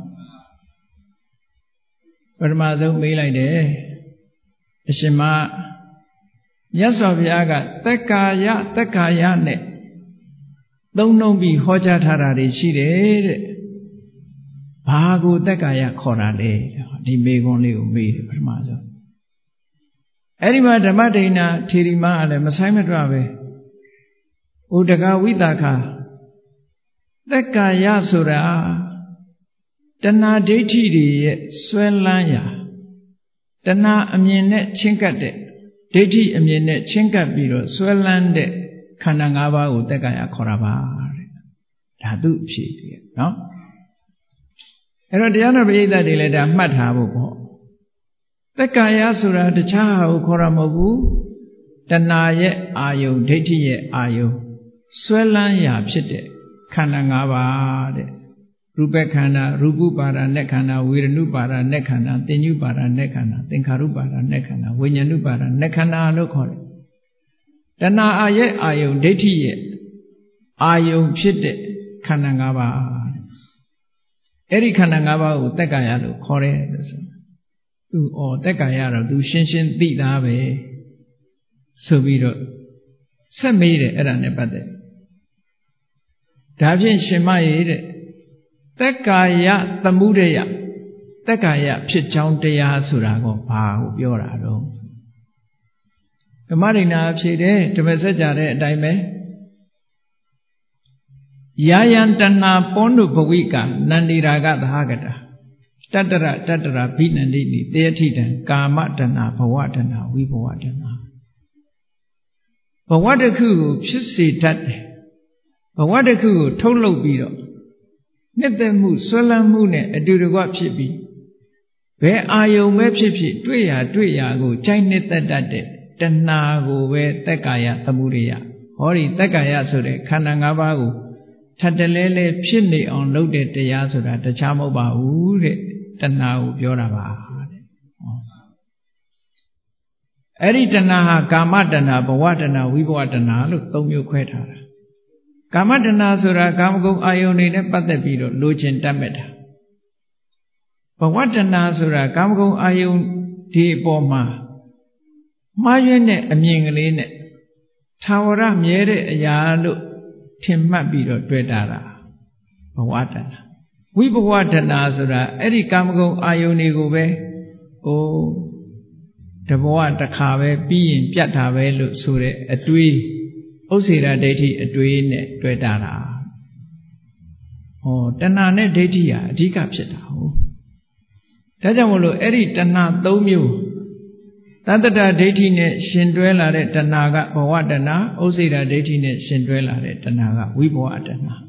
ပထမဆုံးမေးလိုက်တယ်အရှင်မမြတ်စွာဘုရားကသက်ကာယသက်ကာယနဲ့သုံးနှုံးပြီးဟောကြားထားတာတွေရှိတယ်တဲ့ဘာကိုသက်ကာယခေါ်တာလဲဒီမေးခွန်းလေးကိုမေးတယ်ပထမဆုံးအဲ့ဒီမှာဓမ္မဒိဏထေရီမကလည်းမဆိုင်မတွပဲဥဒကဝိတာခသက်ကာယဆိုတာတဏှာဒိဋ္ဌိတွေရဲ့ဆွဲလန်းရာတဏှာအမြင်နဲ့ချင်းကပ်တဲ့ဒိဋ္ဌိအမြင်နဲ့ချင်းကပ်ပြီးတော့ဆွဲလန်းတဲ့ခန္ဓာ၅ပါးကိုသက်ကာယခေါ်တာပါတဲ့ဒါသူ့အဖြေတွေနော်အဲ့တော့တရားတော်ပရိသတ်တွေလည်းဒါမှတ်ထားဖို့ပေါ့သက်ကာယဆိုတာတခြားဟာကိုခေါ်တာမဟုတ်ဘူးတဏှာရဲ့အာယုဒိဋ္ဌိရဲ့အာယုဆွဲလန်းရာဖြစ်တဲ့ခန္ဓာ၅ပါးတဲ့ရူပခန္ဓာရူပုပါဒနက်ခန္ဓာဝေဒနုပါဒနက်ခန္ဓာသင်ညုပါဒနက်ခန္ဓာသင်္ခါရုပါဒနက်ခန္ဓာဝိညာဏုပါဒနက်ခန္ဓာလို့ခေါ်တယ်တဏှာအာရဲ့အာယုဒိဋ္ဌိရဲ့အာယုဖြစ်တဲ့ခန္ဓာ၅ပါးအဲ့ဒီခန္ဓာ၅ပါးကိုသက်ကာယလို့ခေါ်တယ်လို့ဆိုသူဩသက်ကာယတော့သူရှင်းရှင်းသိသားပဲဆိုပြီးတော့ဆက်မေးတယ်အဲ့ဒါနဲ့ပတ်သက်ဒါဖြင့်ရှင်မရေတဲ့သက်ကာယသမုဒယသက်ကာယဖြစ်ကြောင်းတရားဆိုတာကိုဘာကိုပြောတာတော့ဓမ္မဒိဏဖြေတယ်ဓမ္မစကြာတဲ့အတိုင်းပဲယာယံတဏပောနုဘဝိကနန္ဒီရာဂသဟကတာတတ္တရတတ္တရာဘိနန္ဒိနိတေယထိတံကာမတဏဘဝတဏဝိဘဝတဏဘဝတစ်ခုကိုဖြစ်စေတတ်တယ်ဘဝတစ်ခုကိုထုတ်လုပ်ပြီးတော့နှစ်သက်မှုဆွဲလန်းမှုနဲ့အတူတကွဖြစ်ပြီးဘယ်အာယုံပဲဖြစ်ဖြစ်တွေ့ရတွေ့ရကိုကြိုက်နှစ်သက်တတ်တဲ့တဏှာကိုပဲသက်ကာယသမုဒယဟောဒီသက်ကာယဆိုတဲ့ခန္ဓာ၅ပါးကိုထပ်တလဲလဲဖြစ်နေအောင်လုပ်တဲ့တရားဆိုတာတခြားမဟုတ်ပါဘူးတဲ့တဏှာကိုပြောတာပါတဲ့အဲ့ဒီတဏှာဟာကာမတဏှာဘဝတဏှာဝိဘဝတဏှာလို့သုံးမျိုးခွဲထားတာကာမတဏှာဆိုတာကာမဂုဏ်အာယုန်တွေနဲ့ပတ်သက်ပြီးတော့လိုချင်တတ်မဲ့တာဘဝတဏှာဆိုတာကာမဂုဏ်အာယုန်ဒီအပေါ်မှာမှားယွင်းတဲ့အမြင်ကလေးနဲ့ထာဝရမြဲတဲ့အရာလို့ထင်မှတ်ပြီးတော့တွေ့တာဘဝတဏှာဝိဘဝတဏှာဆိုတာအဲ့ဒီကာမဂုဏ်အာယုန်တွေကိုပဲအိုးတဘဝတစ်ခါပဲပြီးရင်ပြတ်တာပဲလို့ဆိုတဲ့အတွေးဥစ္စေရဒိဋ္ဌိအတွေးနဲ့တွေ့တာဟောတဏှာနဲ့ဒိဋ္ဌိဟာအဓိကဖြစ်တာဟုတ်ဒါကြောင့်မို့လို့အဲ့ဒီတဏှာသုံးမျိုးတတ္တဒိဋ္ဌိနဲ့ရှင်တွဲလာတဲ့တဏှာကဘဝတဏှာဥစ္စေရဒိဋ္ဌိနဲ့ရှင်တွဲလာတဲ့တဏှာကဝိဘဝတဏှာ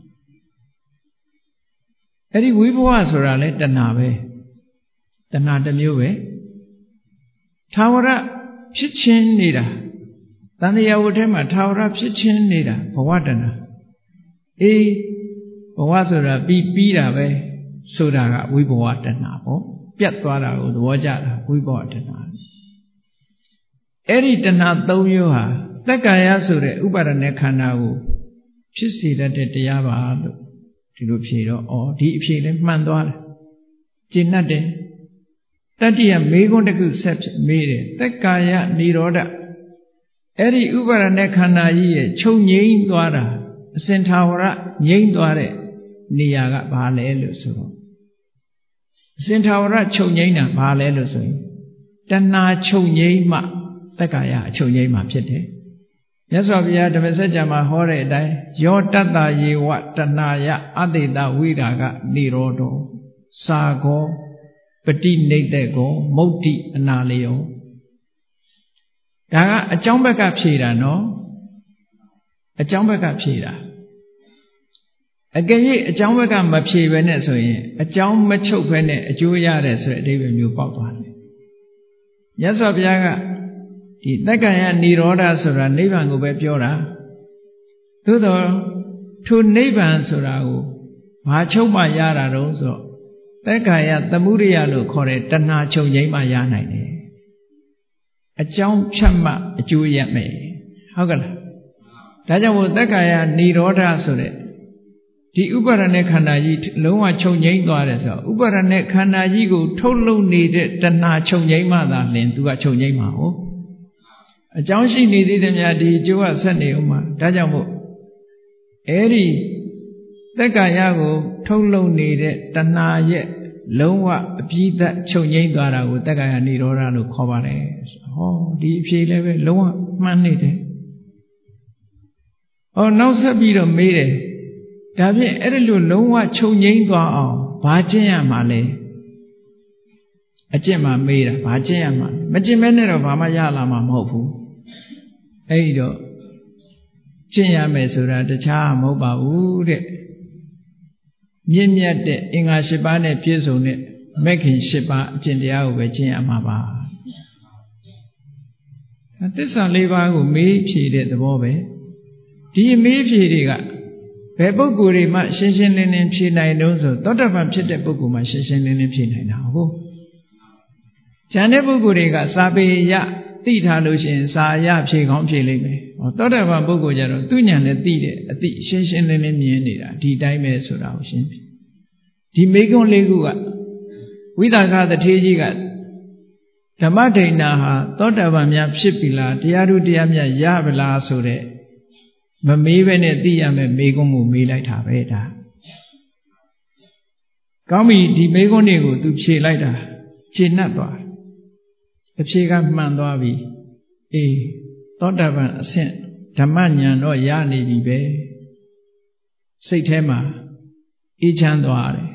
အဲ့ဒီဝိဘဝဆိုတာလဲတဏှာပဲတဏှာတစ်မျိုးပဲထာဝရဖြစ်ချင်းနေတာတန်တရားဝတ်ထဲမှာထာဝရဖြစ်ချင်းနေတာဘဝတဏှာအေးဘဝဆိုတာပြီးပြီးတာပဲဆိုတာကဝိဘဝတဏှာပေါ့ပြတ်သွားတာကိုသဘောကျတာဝိဘဝတဏှာအဲ့ဒီတဏှာသုံးမျိုးဟာတက္ကာယဆိုတဲ့ဥပါဒณะခန္ဓာကိုဖြစ်စေတတ်တဲ့တရားပါလို့ဒီလိုဖြေတော့ဩဒီအဖြေလည်းမှန်သွားတယ်ကျင့်တတ်တယ်တတ္တိယမေခွန်းတစ်ခုဆက်မေးတယ်တက္ကာယនិရောဓအဲ့ဒီဥပါဒณะခန္ဓာကြီးရဲ့ချုပ်ငြိမ်းသွားတာအစင်ထာဝရငြိမ်းသွားတဲ့နေရာကဘာလဲလို့ဆိုတော့အစင်ထာဝရချုပ်ငြိမ်းတာဘာလဲလို့ဆိုရင်တဏှာချုပ်ငြိမ်းမှတက္ကာယအချုပ်ငြိမ်းမှဖြစ်တယ်မြတ်စွာဘုရားဓမ္မစကြာမှာဟောတဲ့အတိုင်းယောတတ္တယေဝတဏှာယအတေတဝိရာဂនិရောဓောစာကောပတိနိတ်တဲ့ကောမုတ်တိအနာလျောဒါကအကြောင်းဘက်ကဖြေတာနော်အကြောင်းဘက်ကဖြေတာအကယ်၍အကြောင်းဘက်ကမဖြေဘဲနဲ့ဆိုရင်အကြောင်းမချုပ်ဘဲနဲ့အကျိုးရတယ်ဆိုတဲ့အဓိပ္ပာယ်မျိုးပေါက်သွားတယ်မြတ်စွာဘုရားကဒီတက္ကယនិရောဓဆိုတာနိဗ္ဗာန်ကိုပဲပြောတာသို့တော့ထိုနိဗ္ဗာန်ဆိုတာကိုဘာချုပ်မှရတာတုံးဆိုတက္ကယသမုဒိယလို့ခေါ်တဲ့တဏှာချုပ်ငြိမ်းမှရနိုင်တယ်အကြောင်းဖြတ်မှအကျိုးရမယ်ဟုတ်ကလားဒါကြောင့်မို့တက္ကယនិရောဓဆိုတဲ့ဒီဥပါဒณะခန္ဓာကြီးလုံးဝချုပ်ငြိမ်းသွားတယ်ဆိုတော့ဥပါဒณะခန္ဓာကြီးကိုထုတ်လုပ်နေတဲ့တဏှာချုပ်ငြိမ်းမှသာလင်သူကချုပ်ငြိမ်းမှာဟုတ်အကြောင်းရှိနေသေးတယ်များဒီအကျိုးကဆက်နေဦးမှာဒါကြောင့်မို့အဲ့ဒီတက္ကယကိုထုတ်လုပ်နေတဲ့တဏှာရဲ့လုံးဝအပြည့်သက်ချုပ်ငြိမ်းသွားတာကိုတက္ကယនិရောဓလို့ခေါ်ပါတယ်ဟောဒီအဖြေလည်းပဲလုံးဝမှန်နေတယ်ဟောနောက်ဆက်ပြီးတော့မေးတယ်ဒါဖြင့်အဲ့ဒီလိုလုံးဝချုပ်ငြိမ်းသွားအောင်ဘာကျင့်ရမှာလဲအကျင့်မှာမေးတာဘာကျင့်ရမှာမကျင့်မဲနဲ့တော့ဘာမှရလာမှာမဟုတ်ဘူးအဲ့ဒီတော့ကျင့်ရမယ်ဆိုတာတခြားမဟုတ်ပါဘူးတဲ့မြင့်မြတ်တဲ့အင်္ဂါ၈ပါးနဲ့ပြည့်စုံတဲ့မဂ်ခင်၈ပါးအကျင့်တရားကိုပဲကျင့်ရမှာပါသစ္စာ၄ပါးကိုမေးဖြေတဲ့သဘောပဲဒီမေးဖြေတွေကဘယ်ပုဂ္ဂိုလ်တွေမှရှင်းရှင်းလင်းလင်းဖြေနိုင်တော့ဆိုသောတပန်ဖြစ်တဲ့ပုဂ္ဂိုလ်မှရှင်းရှင်းလင်းလင်းဖြေနိုင်တာဟုတ်ကျန်တဲ့ပုဂ္ဂိုလ်တွေကစာပေရသိထားလို့ရှိရင်စာရဖြေကောင်းဖြေလိမ့်မယ်ဟောသောတပန်ပုဂ္ဂိုလ်ကြတော့သူဉာဏ်နဲ့သိတဲ့အသိရှင်းရှင်းလင်းလင်းမြင်နေတာဒီတိုင်းပဲဆိုတာကိုရှင်းပြီဒီမေကွန်းလေးခုကဝိသကတထေးကြီးကဓမ္မဒိဏဟာသောတပန်များဖြစ်ပြီလားတရားသူတရားမြတ်ရပါလားဆိုတဲ့မမေးဘဲနဲ့သိရမယ်မေကွန်းကိုမေးလိုက်တာပဲဒါကောင်းပြီဒီမေကွန်းတွေကို तू ဖြေလိုက်တာခြေနှက်သွားအဖြေကမှန်သွားပြီအေးသောတပန်အဆင့်ဓမ္မဉာဏ်တော့ရနေပြီပဲစိတ်ထဲမှာအေးချမ်းသွားတယ်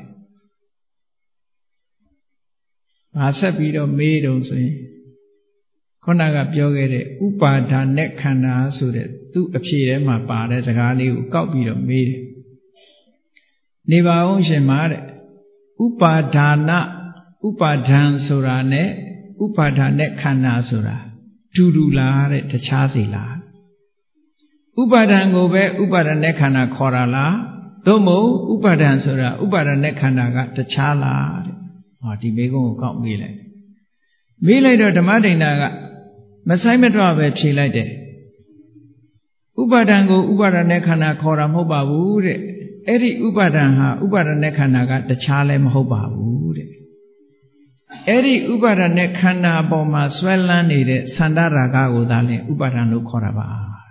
ဘာဆက်ပြီးတော့မေးတုံဆိုရင်ခုနကပြောခဲ့တဲ့ဥပါဒာနဲ့ခန္ဓာဆိုတဲ့သူ့အဖြေထဲမှာပါတဲ့စကားလေးကိုကောက်ပြီးတော့မေးတယ်နေပါအောင်ရှင်မာတဲ့ဥပါဒါနဥပါဒံဆိုတာနဲ့ဥပါဒာနဲ့ခန္ဓာဆိုတာတူတူလားတဲ့တခြားစီလားဥပါဒံကိုပဲဥပါဒနဲ့ခန္ဓာခေါ်တာလားသို့မဟုတ်ဥပါဒံဆိုတာဥပါဒณะခန္ဓာကတခြားလားတဲ့ဟောဒီမေကုန်းကိုကောက်မေးလိုက်မေးလိုက်တော့ဓမ္မဒိဋ္ဌာကမဆိုင်မတော့ပဲဖြေလိုက်တယ်ဥပါဒံကိုဥပါဒณะခန္ဓာခေါ်တာမဟုတ်ပါဘူးတဲ့အဲ့ဒီဥပါဒံဟာဥပါဒณะခန္ဓာကတခြားလည်းမဟုတ်ပါဘူးတဲ့အဲ့ဒီဥပါဒณะခန္ဓာပေါ်မှာဆွဲလန်းနေတဲ့သန္တာရာဂကိုသာလျှင်ဥပါဒံလို့ခေါ်တာပါ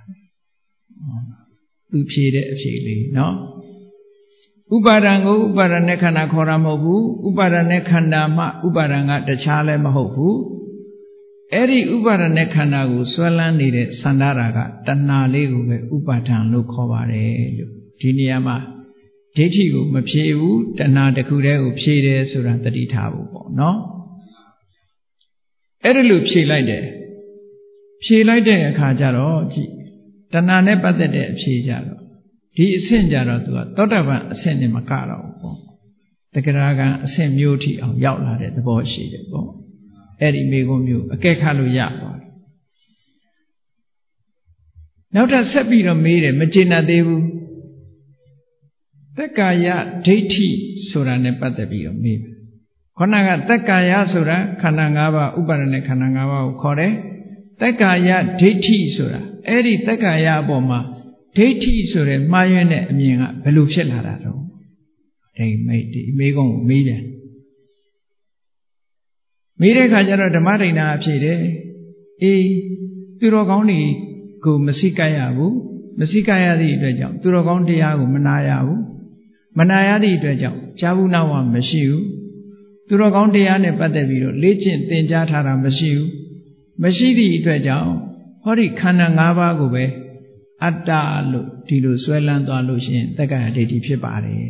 သူဖြေတဲ့အဖြေလေးနော်ဥပါဒံကိုဥပါဒณะခန္ဓာခေါ်တာမဟုတ်ဘူးဥပါဒณะခန္ဓာမှဥပါဒံကတခြားလည်းမဟုတ်ဘူးအဲ့ဒီဥပါဒณะခန္ဓာကိုဆွဲလန်းနေတဲ့သန္တာရာဂတဏှာလေးကိုပဲဥပါဒံလို့ခေါ်ပါတယ်လို့ဒီနေရာမှာဒိဋ္ဌိကိုမဖြေဘူးတဏှာတစ်ခုတည်းကိုဖြေတယ်ဆိုတာသတိထားဖို့ပေါ့နော်အဲ့ဒါလို့ဖြေလိုက်တယ်ဖြေလိုက်တဲ့အခါကျတော့ကြည့်တဏှာနဲ့ပတ်သက်တဲ့အဖြေကြတော့ဒီအဆင့်ကြတော့သူကသောတာပန်အဆင့်နဲ့မကတော့ဘူးပေါ့တက္ကရာကံအဆင့်မျိုးထိအောင်ရောက်လာတဲ့သဘောရှိတယ်ပေါ့အဲ့ဒီမိဂုံးမျိုးအကဲခတ်လို့ရသွားတယ်နောက်ထပ်ဆက်ပြီးတော့မေးတယ်မကျေနပ်သေးဘူးတက္ကာယဒိဋ္ဌိဆိုတာနဲ့ပတ်သက်ပြီးတော့မေးတယ်ခொနကတက္ကာယဆိုတာခန္ဓာ၅ပါးဥပါဒณะခန္ဓာ၅ပါးကိုခေါ်တယ်တက္ကာယဒိဋ္ဌိဆိုတာအဲ့ဒီတက္ကာယအပေါ်မှာဒိဋ္ဌိဆိုတဲ့မှားယွင်းတဲ့အမြင်ကဘယ်လိုဖြစ်လာတာတော့ဒီမိတ်ဒီမိကုံကိုမေးပြန်မေးတဲ့အခါကျတော့ဓမ္မဒိဋ္ဌာအဖြစ်တယ်အေးသူတော်ကောင်းတွေကိုမစိကပ်ရဘူးမစိကပ်ရသည့်အတွက်ကြောင့်သူတော်ကောင်းတရားကိုမနာရဘူးမနာရသည့်အတွက်ကြောင့်ကြာဘူးနောက်ဝမရှိဘူးသူတော်ကောင်းတရားနဲ့ပတ်သက်ပြီးတော့လေ့ကျင့်သင်ကြားထားတာမရှိဘူးမရှိသည့်အတွက်ကြောင့်ဟောဒီခန္ဓာ၅ပါးကိုပဲအတ္တလို့ဒီလိုဆွဲလန်းသွားလို့ရှိရင်တက္ကာယဒိဋ္ဌိဖြစ်ပါတယ်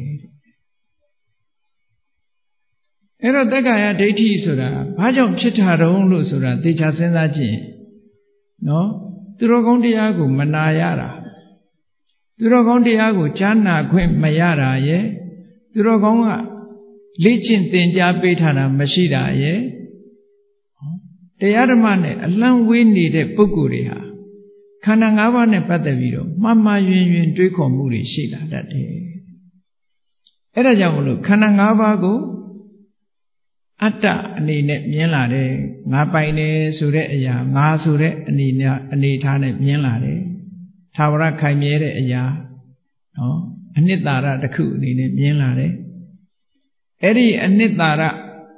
အဲ့တော့တက္ကာယဒိဋ္ဌိဆိုတာဘာကြောင့်ဖြစ်တာတုံးလို့ဆိုတာသေချာစဉ်းစားကြည့်နော်သူတော်ကောင်းတရားကိုမနာရတာသူတော်ကောင်းတရားကိုကြားနာခွင့်မရတာရဲ့သူတော်ကောင်းကလေ့ကျင့်သင်ကြားပေးထားတာမရှိတာရဲ့တရားဓမ္မနဲ့အလံဝေးနေတဲ့ပုဂ္ဂိုလ်တွေဟာခန္ဓာ၅ပါးနဲ့ပတ်သက်ပြီးတော့မှားမှားယွင်းယွင်းတွေးခေါ်မှုတွေရှိလာတတ်တယ်အဲ့ဒါကြောင့်မလို့ခန္ဓာ၅ပါးကိုအတ္တအနေနဲ့မြင်လာတယ်ငါပိုင်တယ်ဆိုတဲ့အရာငါဆိုတဲ့အနေနဲ့အနေထားနဲ့မြင်လာတယ်သာဝရခိုင်မြဲတဲ့အရာနော်အနှစ်သာရတစ်ခုအနေနဲ့မြင်လာတယ်အဲ့ဒီအနှစ်သာရ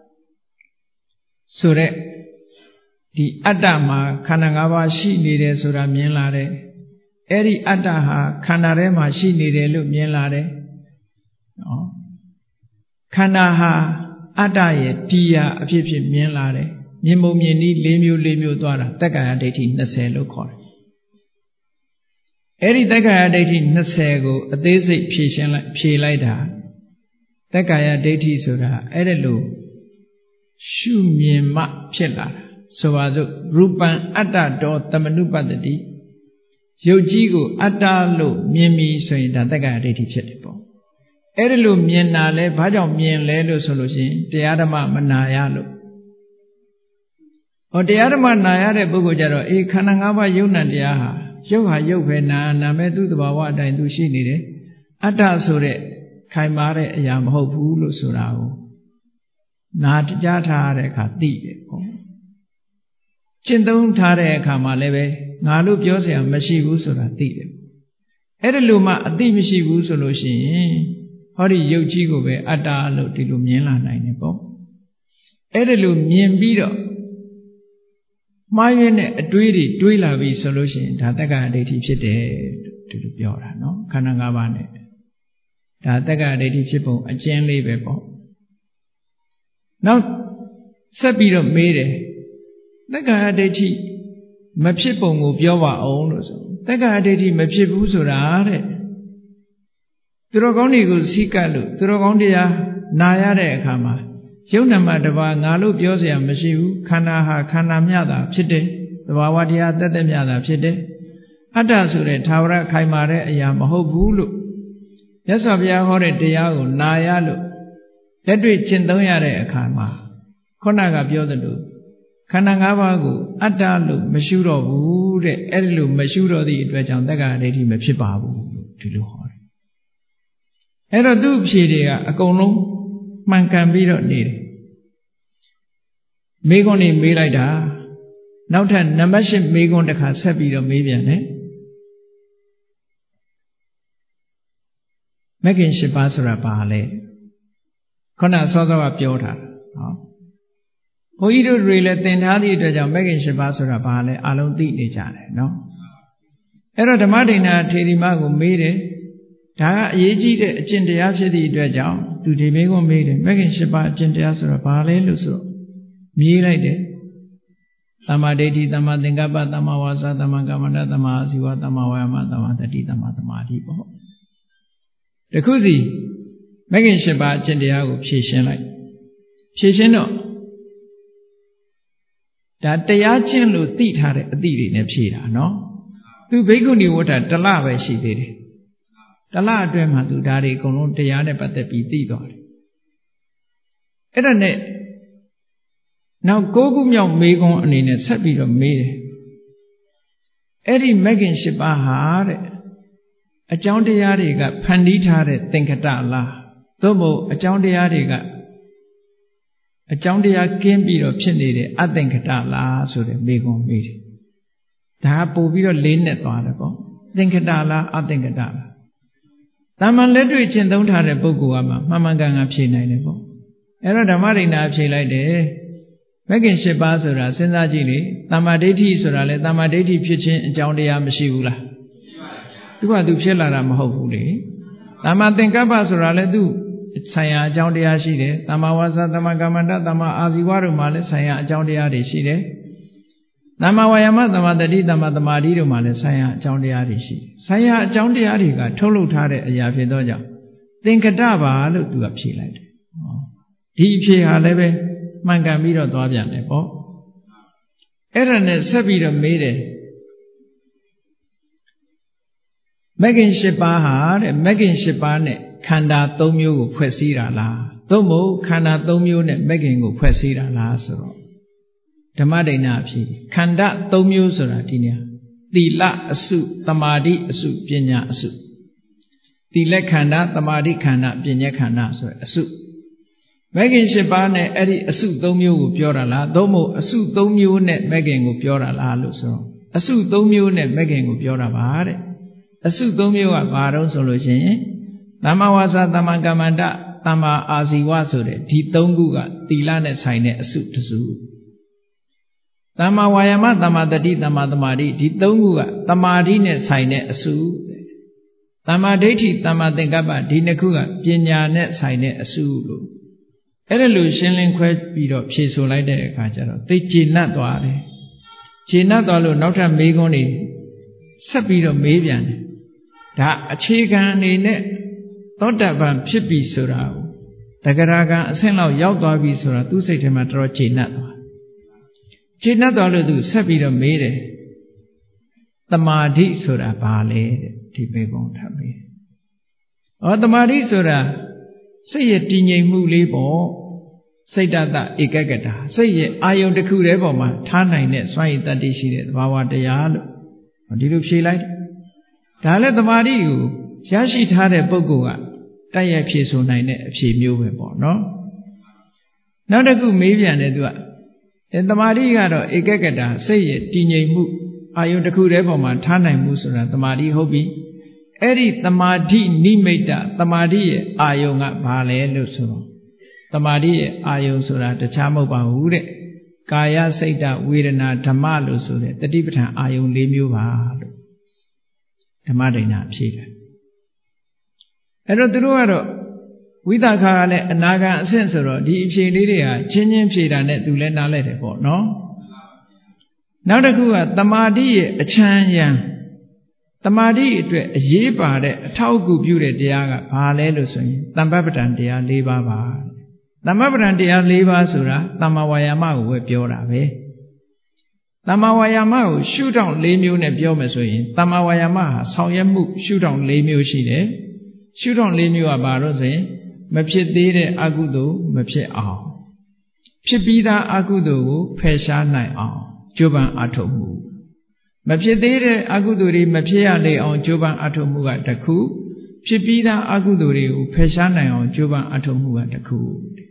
ဆိုတဲ့ဒီအတ္တမှာခန္ဓာ၅ပါးရှိနေတယ်ဆိုတာမြင်လာတယ်အဲ့ဒီအတ္တဟာခန္ဓာထဲမှာရှိနေတယ်လို့မြင်လာတယ်နော်ခန္ဓာဟာအတ္တရဲ့တရားအဖြစ်ဖြစ်မြင်လာတယ်မြင်ပုံမြင်နည်း၄မျိုး၄မျိုးသွားတာတက္ကာယဒိဋ္ဌိ၂၀လို့ခေါ်တယ်အဲ့ဒီတက္ကာယဒိဋ္ဌိ၂၀ကိုအသေးစိတ်ဖြေရှင်းလိုက်ဖြေလိုက်တာတက္ကာယဒိဋ္ဌိဆိုတာအဲ့ဒါလို့ရှုမြင်မှဖြစ်လာတာဆိုပါစို့ရူပံအတ္တတောသမနုပတ္တိရုပ်ကြီးကိုအတ္တလို့မြင်ပြီဆိုရင်ဒါတက္ကာယဒိဋ္ဌိဖြစ်တယ်ပေါ့အဲ့ဒါလို့မြင်တာလဲဘာကြောင့်မြင်လဲလို့ဆိုလို့ရှိရင်တရားဓမ္မမနာရလို့ဟောတရားဓမ္မနာရတဲ့ပုဂ္ဂိုလ်ကြတော့အေးခန္ဓာ၅ပါးယုံ nant တရားဟာရုပ်ဟာရုပ်ပဲနာနာမဲ့သူ့သဘာဝအတိုင်းသူရှိနေတယ်အတ္တဆိုတဲ့ခိုင်မာတဲ့အရာမဟုတ်ဘူးလို့ဆိုတာကိုနာကြားထားတဲ့အခါသိတယ်ပေါ့ကျင့်သုံးထားတဲ့အခါမှာလည်းပဲငါလို့ပြောเสียမရှိဘူးဆိုတာသိတယ်အဲ့ဒါလို့မှအသိမရှိဘူးဆိုလို့ရှိရင်ဟောဒီရုပ်ကြီးကိုပဲအတ္တလို့ဒီလိုမြင်လာနိုင်တယ်ပေါ့အဲ့ဒါလို့မြင်ပြီးတော့မှားရင်းတဲ့အတွေးတွေတွေးလာပြီဆိုလို့ရှိရင်ဒါတက္ကာယဒိဋ္ဌိဖြစ်တယ်ဒီလိုပြောတာနော်ခန္ဓာ၅ပါးနဲ့ဒါတက္ကာယဒိဋ္ဌိဖြစ်ပုံအကျဉ်းလေးပဲပေါ့နောက်ဆက်ပြီးတော့မေးတယ်တက္ကာယဒိဋ္ဌိမဖြစ်ပုံကိုပြောပါအောင်လို့ဆိုတက္ကာယဒိဋ္ဌိမဖြစ်ဘူးဆိုတာတဲ့သူတော်ကောင်းတွေကိုစိကပ်လို့သူတော်ကောင်းတရားနာရတဲ့အခါမှာယုံနာမတပါငါလို့ပြောเสียမရှိဘူးခန္ဓာဟာခန္ဓာမြတာဖြစ်တယ်သဘာဝတရားတက်တက်မြတာဖြစ်တယ်အတ္တဆိုတဲ့သာဝရခိုင်မာတဲ့အရာမဟုတ်ဘူးလို့မြတ်စွာဘုရားဟောတဲ့တရားကိုနာရလို့လက်တွေ့ကျင့်သုံးရတဲ့အခါမှာခုနကပြောသလိုခန္ဓာ၅ပါးကိုအတ္တလို့မရှုတော့ဘူးတဲ့အဲ့ဒီလိုမရှုတော့သည့်အတွက်ကြောင့်တက္ကာယဒိဋ္ဌိမဖြစ်ပါဘူးလို့ဒီလိုဟောတယ်အဲ့တော့သူ့အဖြေတွေကအကုန်လုံးမှန်ကန်ပြီးတော့နေတယ်မေးခွန်းတွေမေးလိုက်တာနောက်ထပ်နံပါတ်၈မေးခွန်းတစ်ခါဆက်ပြီးတော့မေးပြန်တယ်မဂ္ဂင်၈ပါးဆိုတာဘာလဲခုနစောစောကပြောတာဟောဘုန်းကြီးတို့တွေလည်းသင်ထားသည့်အတွက်ကြောင့်မဂ္ဂင်၈ပါးဆိုတာဘာလဲအလုံးသိနေကြတယ်နော်အဲ့တော့ဓမ္မဒိဋ္ဌာထေရီမကိုမေးတယ်ဒါကအရေးကြီးတဲ့အကျင့်တရားဖြစ်သည့်အတွက်ကြောင့်သူဒီမေးခွန်းမေးတယ်မဂ္ဂင်၈ပါးအကျင့်တရားဆိုတာဘာလဲလို့ဆိုမြေးလိုက်တယ်သမ္မာဒိဋ္ဌိသမ္မာသင်္ကပ္ပသမ္မာဝါစာသမ္မာကမ္မန္တသမ္မာအာဇီဝသမ္မာဝါယာမသမ္မာတတိသမ္မာသမာဓိပေါ့တခုစီမဂ္ဂင်၈ပါးအကျင့်တရားကိုဖြည့်ရှင်းလိုက်ဖြည့်ရှင်းတော့ဒါတရားကျင့်လို့သိထားတဲ့အသည့်တွေနဲ့ဖြည့်တာနော်သူဘိက္ခုနီဝတ္ထတလပဲရှိသေးတယ်တလအတွင်းမှာသူဒါတွေအကုန်လုံးတရားနဲ့ပတ်သက်ပြီးသိသွားတယ်အဲ့ဒါနဲ့နောက်၉ခုမြောက်မေးခွန်းအနေနဲ့ဆက်ပြီးတော့မေးတယ်အဲ့ဒီမဂ္ဂင်၈ပါးဟာတဲ့အကြောင်းတရားတွေကဖန်တီးထားတဲ့သင်္ခတလားသို့မဟုတ်အကြောင်းတရားတွေကအကြောင်းတရားကင်းပြီးတော့ဖြစ်နေတဲ့အသင်္ခတလားဆိုတဲ့မေးခွန်းမေးတယ်ဒါကပို့ပြီးတော့လေးနဲ့သွားတယ်ပေါ့သင်္ခတလားအသင်္ခတလားတာမန်လက်တွေ့ကျင့်သုံးထားတဲ့ပုဂ္ဂိုလ်ကမှမှန်မှန်ကန်ကန်ဖြေနိုင်တယ်ပေါ့အဲ့တော့ဓမ္မဒိဋ္ဌာဖြေလိုက်တယ်မဂ္ဂင်၈ပါးဆိုတာစဉ်းစားကြည့်လေသမ္မာဒိဋ္ဌိဆိုတာလေသမ္မာဒိဋ္ဌိဖြစ်ခြင်းအကြောင်းတရားမရှိဘူးလားသူကသူဖြစ်လာတာမဟုတ်ဘူးလေသမ္မာသင်္ကပ္ပဆိုတာလေသူဆိုင်ရာအကြောင်းတရားရှိတယ်သမ္မာဝါစာသမ္မာကမ္မန္တသမ္မာအာဇီဝတို့မှာလည်းဆိုင်ရာအကြောင်းတရားတွေရှိတယ်သမ္မာဝါယာမသမ္မာတတိသမ္မာသမာဓိတို့မှာလည်းဆိုင်ရာအကြောင်းတရားတွေရှိဆိုင်ရာအကြောင်းတရားတွေကထုတ်လုပ်ထားတဲ့အရာဖြစ်သောကြောင့်သင်္ကတပါလို့သူကဖြေလိုက်တယ်ဒီအဖြေဟာလည်းပဲမှန်ကန်ပြီးတော့သွားပြန်တယ်ပေါ့အဲ့ဒါနဲ့ဆက်ပြီးတော့မေးတယ်မဂ္ဂင်၈ပါးဟာတဲ့မဂ္ဂင်၈ပါးနဲ့ခန္ဓာ၃မျိုးကိုဖွဲ့စည်းတာလားသို့မဟုတ်ခန္ဓာ၃မျိုးနဲ့မဂ္ဂင်ကိုဖွဲ့စည်းတာလားဆိုတော့ဓမ္မဒိဋ္ဌာအဖြစ်ခန္ဓာ၃မျိုးဆိုတာဒီနေရာသီလအစုသမာဓိအစုပညာအစုသီလခန္ဓာသမာဓိခန္ဓာပညာခန္ဓာဆိုတဲ့အစုမဂ္ဂင်၈ပါးနဲ့အဲ့ဒီအစု၃မျိုးကိုပြောတာလားသို့မဟုတ်အစု၃မျိုးနဲ့မဂ္ဂင်ကိုပြောတာလားလို့ဆိုအစု၃မျိုးနဲ့မဂ္ဂင်ကိုပြောတာပါတဲ့အစု၃မျိုးကဘာတော့ဆိုလို့ရှိရင်သမ္မာဝါစာသမ္မာကမ္မန္တသမ္မာအာဇီဝဆိုတဲ့ဒီ၃ခုကသီလနဲ့ဆိုင်တဲ့အစုတစ်စုသမ္မာဝါယာမသမ္မာတတိသမ္မာသမာဓိဒီ၃ခုကသမာဓိနဲ့ဆိုင်တဲ့အစုသမ္မာဒိဋ္ဌိသမ္မာသင်္ကပ္ပဒီနှစ်ခုကပညာနဲ့ဆိုင်တဲ့အစုလို့အဲ့ဒါလို့ရှင်းလင်းခွဲပြီးတော့ဖြေဆိုလိုက်တဲ့အခါကျတော့သိကျေနပ်သွားတယ်ကျေနပ်သွားလို့နောက်ထပ်မေးခွန်းတွေဆက်ပြီးတော့မေးပြန်တယ်ဒါအခြေခံအနေနဲ့သောတပန်ဖြစ်ပြီဆိုတာကိုတဂရကံအဆင့်လောက်ရောက်သွားပြီဆိုတာသူ့စိတ်ထဲမှာတော်တော်ကျေနပ်သွားကျေနပ်သွားလို့သူဆက်ပြီးတော့မေးတယ်တမာဓိဆိုတာဘာလဲတဲ့ဒီမေးခွန်းထပ်မေးဩတမာဓိဆိုတာစိတ်ရဲ့တည်ငြိမ်မှုလေးပေါ့စိတ်တတဧကဂတစိတ်ရဲ့အာယုန်တစ်ခုတည်းပေါ်မှာထားနိုင်တဲ့စွမ်းရည်တတ္တိရှိတဲ့သဘာဝတရားလို့ဒီလိုဖြေလိုက်ဒါလည်းတမာဓိကိုရရှိထားတဲ့ပုဂ္ဂိုလ်ကတိုက်ရိုက်ဖြေဆိုနိုင်တဲ့အဖြေမျိုးပဲပေါ့နော်နောက်တစ်ခုမေးပြန်တယ်သူကအဲတမာဓိကတော့ဧကဂတစိတ်ရဲ့တည်ငြိမ်မှုအာယုန်တစ်ခုတည်းပေါ်မှာထားနိုင်မှုဆိုတာတမာဓိဟုတ်ပြီအဲ့ဒီတမာဓိနိမိတ်တတမာဓိရဲ့အာယုန်ကဘာလဲလို့ဆိုတော့တမာဓိရဲ့အာယုန်ဆိုတာတခြားမဟုတ်ပါဘူးတဲ့ကာယစိတ်တဝေဒနာဓမ္မလို့ဆိုတဲ့တတိပဋ္ဌာန်အာယုန်၄မျိုးပါလို့ဓမ္မဒိဋ္ဌာဖြေတယ်အဲ့တော့သူတို့ကတော့ဝိသခာကလည်းအနာဂံအဆင့်ဆိုတော့ဒီအဖြေလေးတွေဟာချင်းချင်းဖြေတာနဲ့သူလည်းနားလဲတယ်ပေါ့နော်နောက်တစ်ခုကတမာဓိရဲ့အချမ်းရံတမာဓိအတွက်အရေးပါတဲ့အထောက်အကူပြုတဲ့တရားကဘာလဲလို့ဆိုရင်သမ္ပပ္ပတံတရား၄ပါးပါသမ္ပပ္ပတံတရား၄ပါးဆိုတာသမ္မာဝါယာမကိုပဲပြောတာပဲသမ္မာဝါယာမကိုရှုထောင့်၄မျိုးနဲ့ပြောမယ်ဆိုရင်သမ္မာဝါယာမဟာဆောင်ရွက်မှုရှုထောင့်၄မျိုးရှိတယ်ရှုထောင့်၄မျိုးကဘာလို့ဆိုရင်မဖြစ်သေးတဲ့အကုသိုလ်မဖြစ်အောင်ဖြစ်ပြီးသားအကုသိုလ်ကိုဖယ်ရှားနိုင်အောင်ကြိုးပမ်းအထောက်မှုမဖြစ်သေးတဲ့အကုသိုလ်တွေမဖြစ်ရလေအောင်ကြိုးပမ်းအထောက်မှုကတစ်ခုဖြစ်ပြီးသားအကုသိုလ်တွေကိုဖယ်ရှားနိုင်အောင်ကြိုးပမ်းအထောက်မှုကတစ်ခု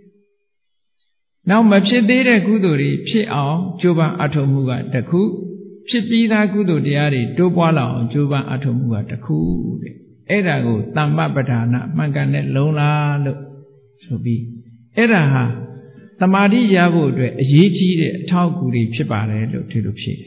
နောက်မဖြစ်သေးတဲ့ကုသိုလ်တွေဖြစ်အောင်ကြိုးပမ်းအထောက်မှုကတစ်ခုဖြစ်ပြီးသားကုသိုလ်တရားတွေတိုးပွားလာအောင်ကြိုးပမ်းအထောက်မှုကတစ်ခုတဲ့အဲ့ဒါကိုတမ္ပပဌာနာမှန်ကန်တဲ့လုံးလားလို့ဆိုပြီးအဲ့ဒါဟာတမာတိရဖို့အတွက်အရေးကြီးတဲ့အထောက်အကူတွေဖြစ်ပါတယ်လို့ဒီလိုဖြေတယ်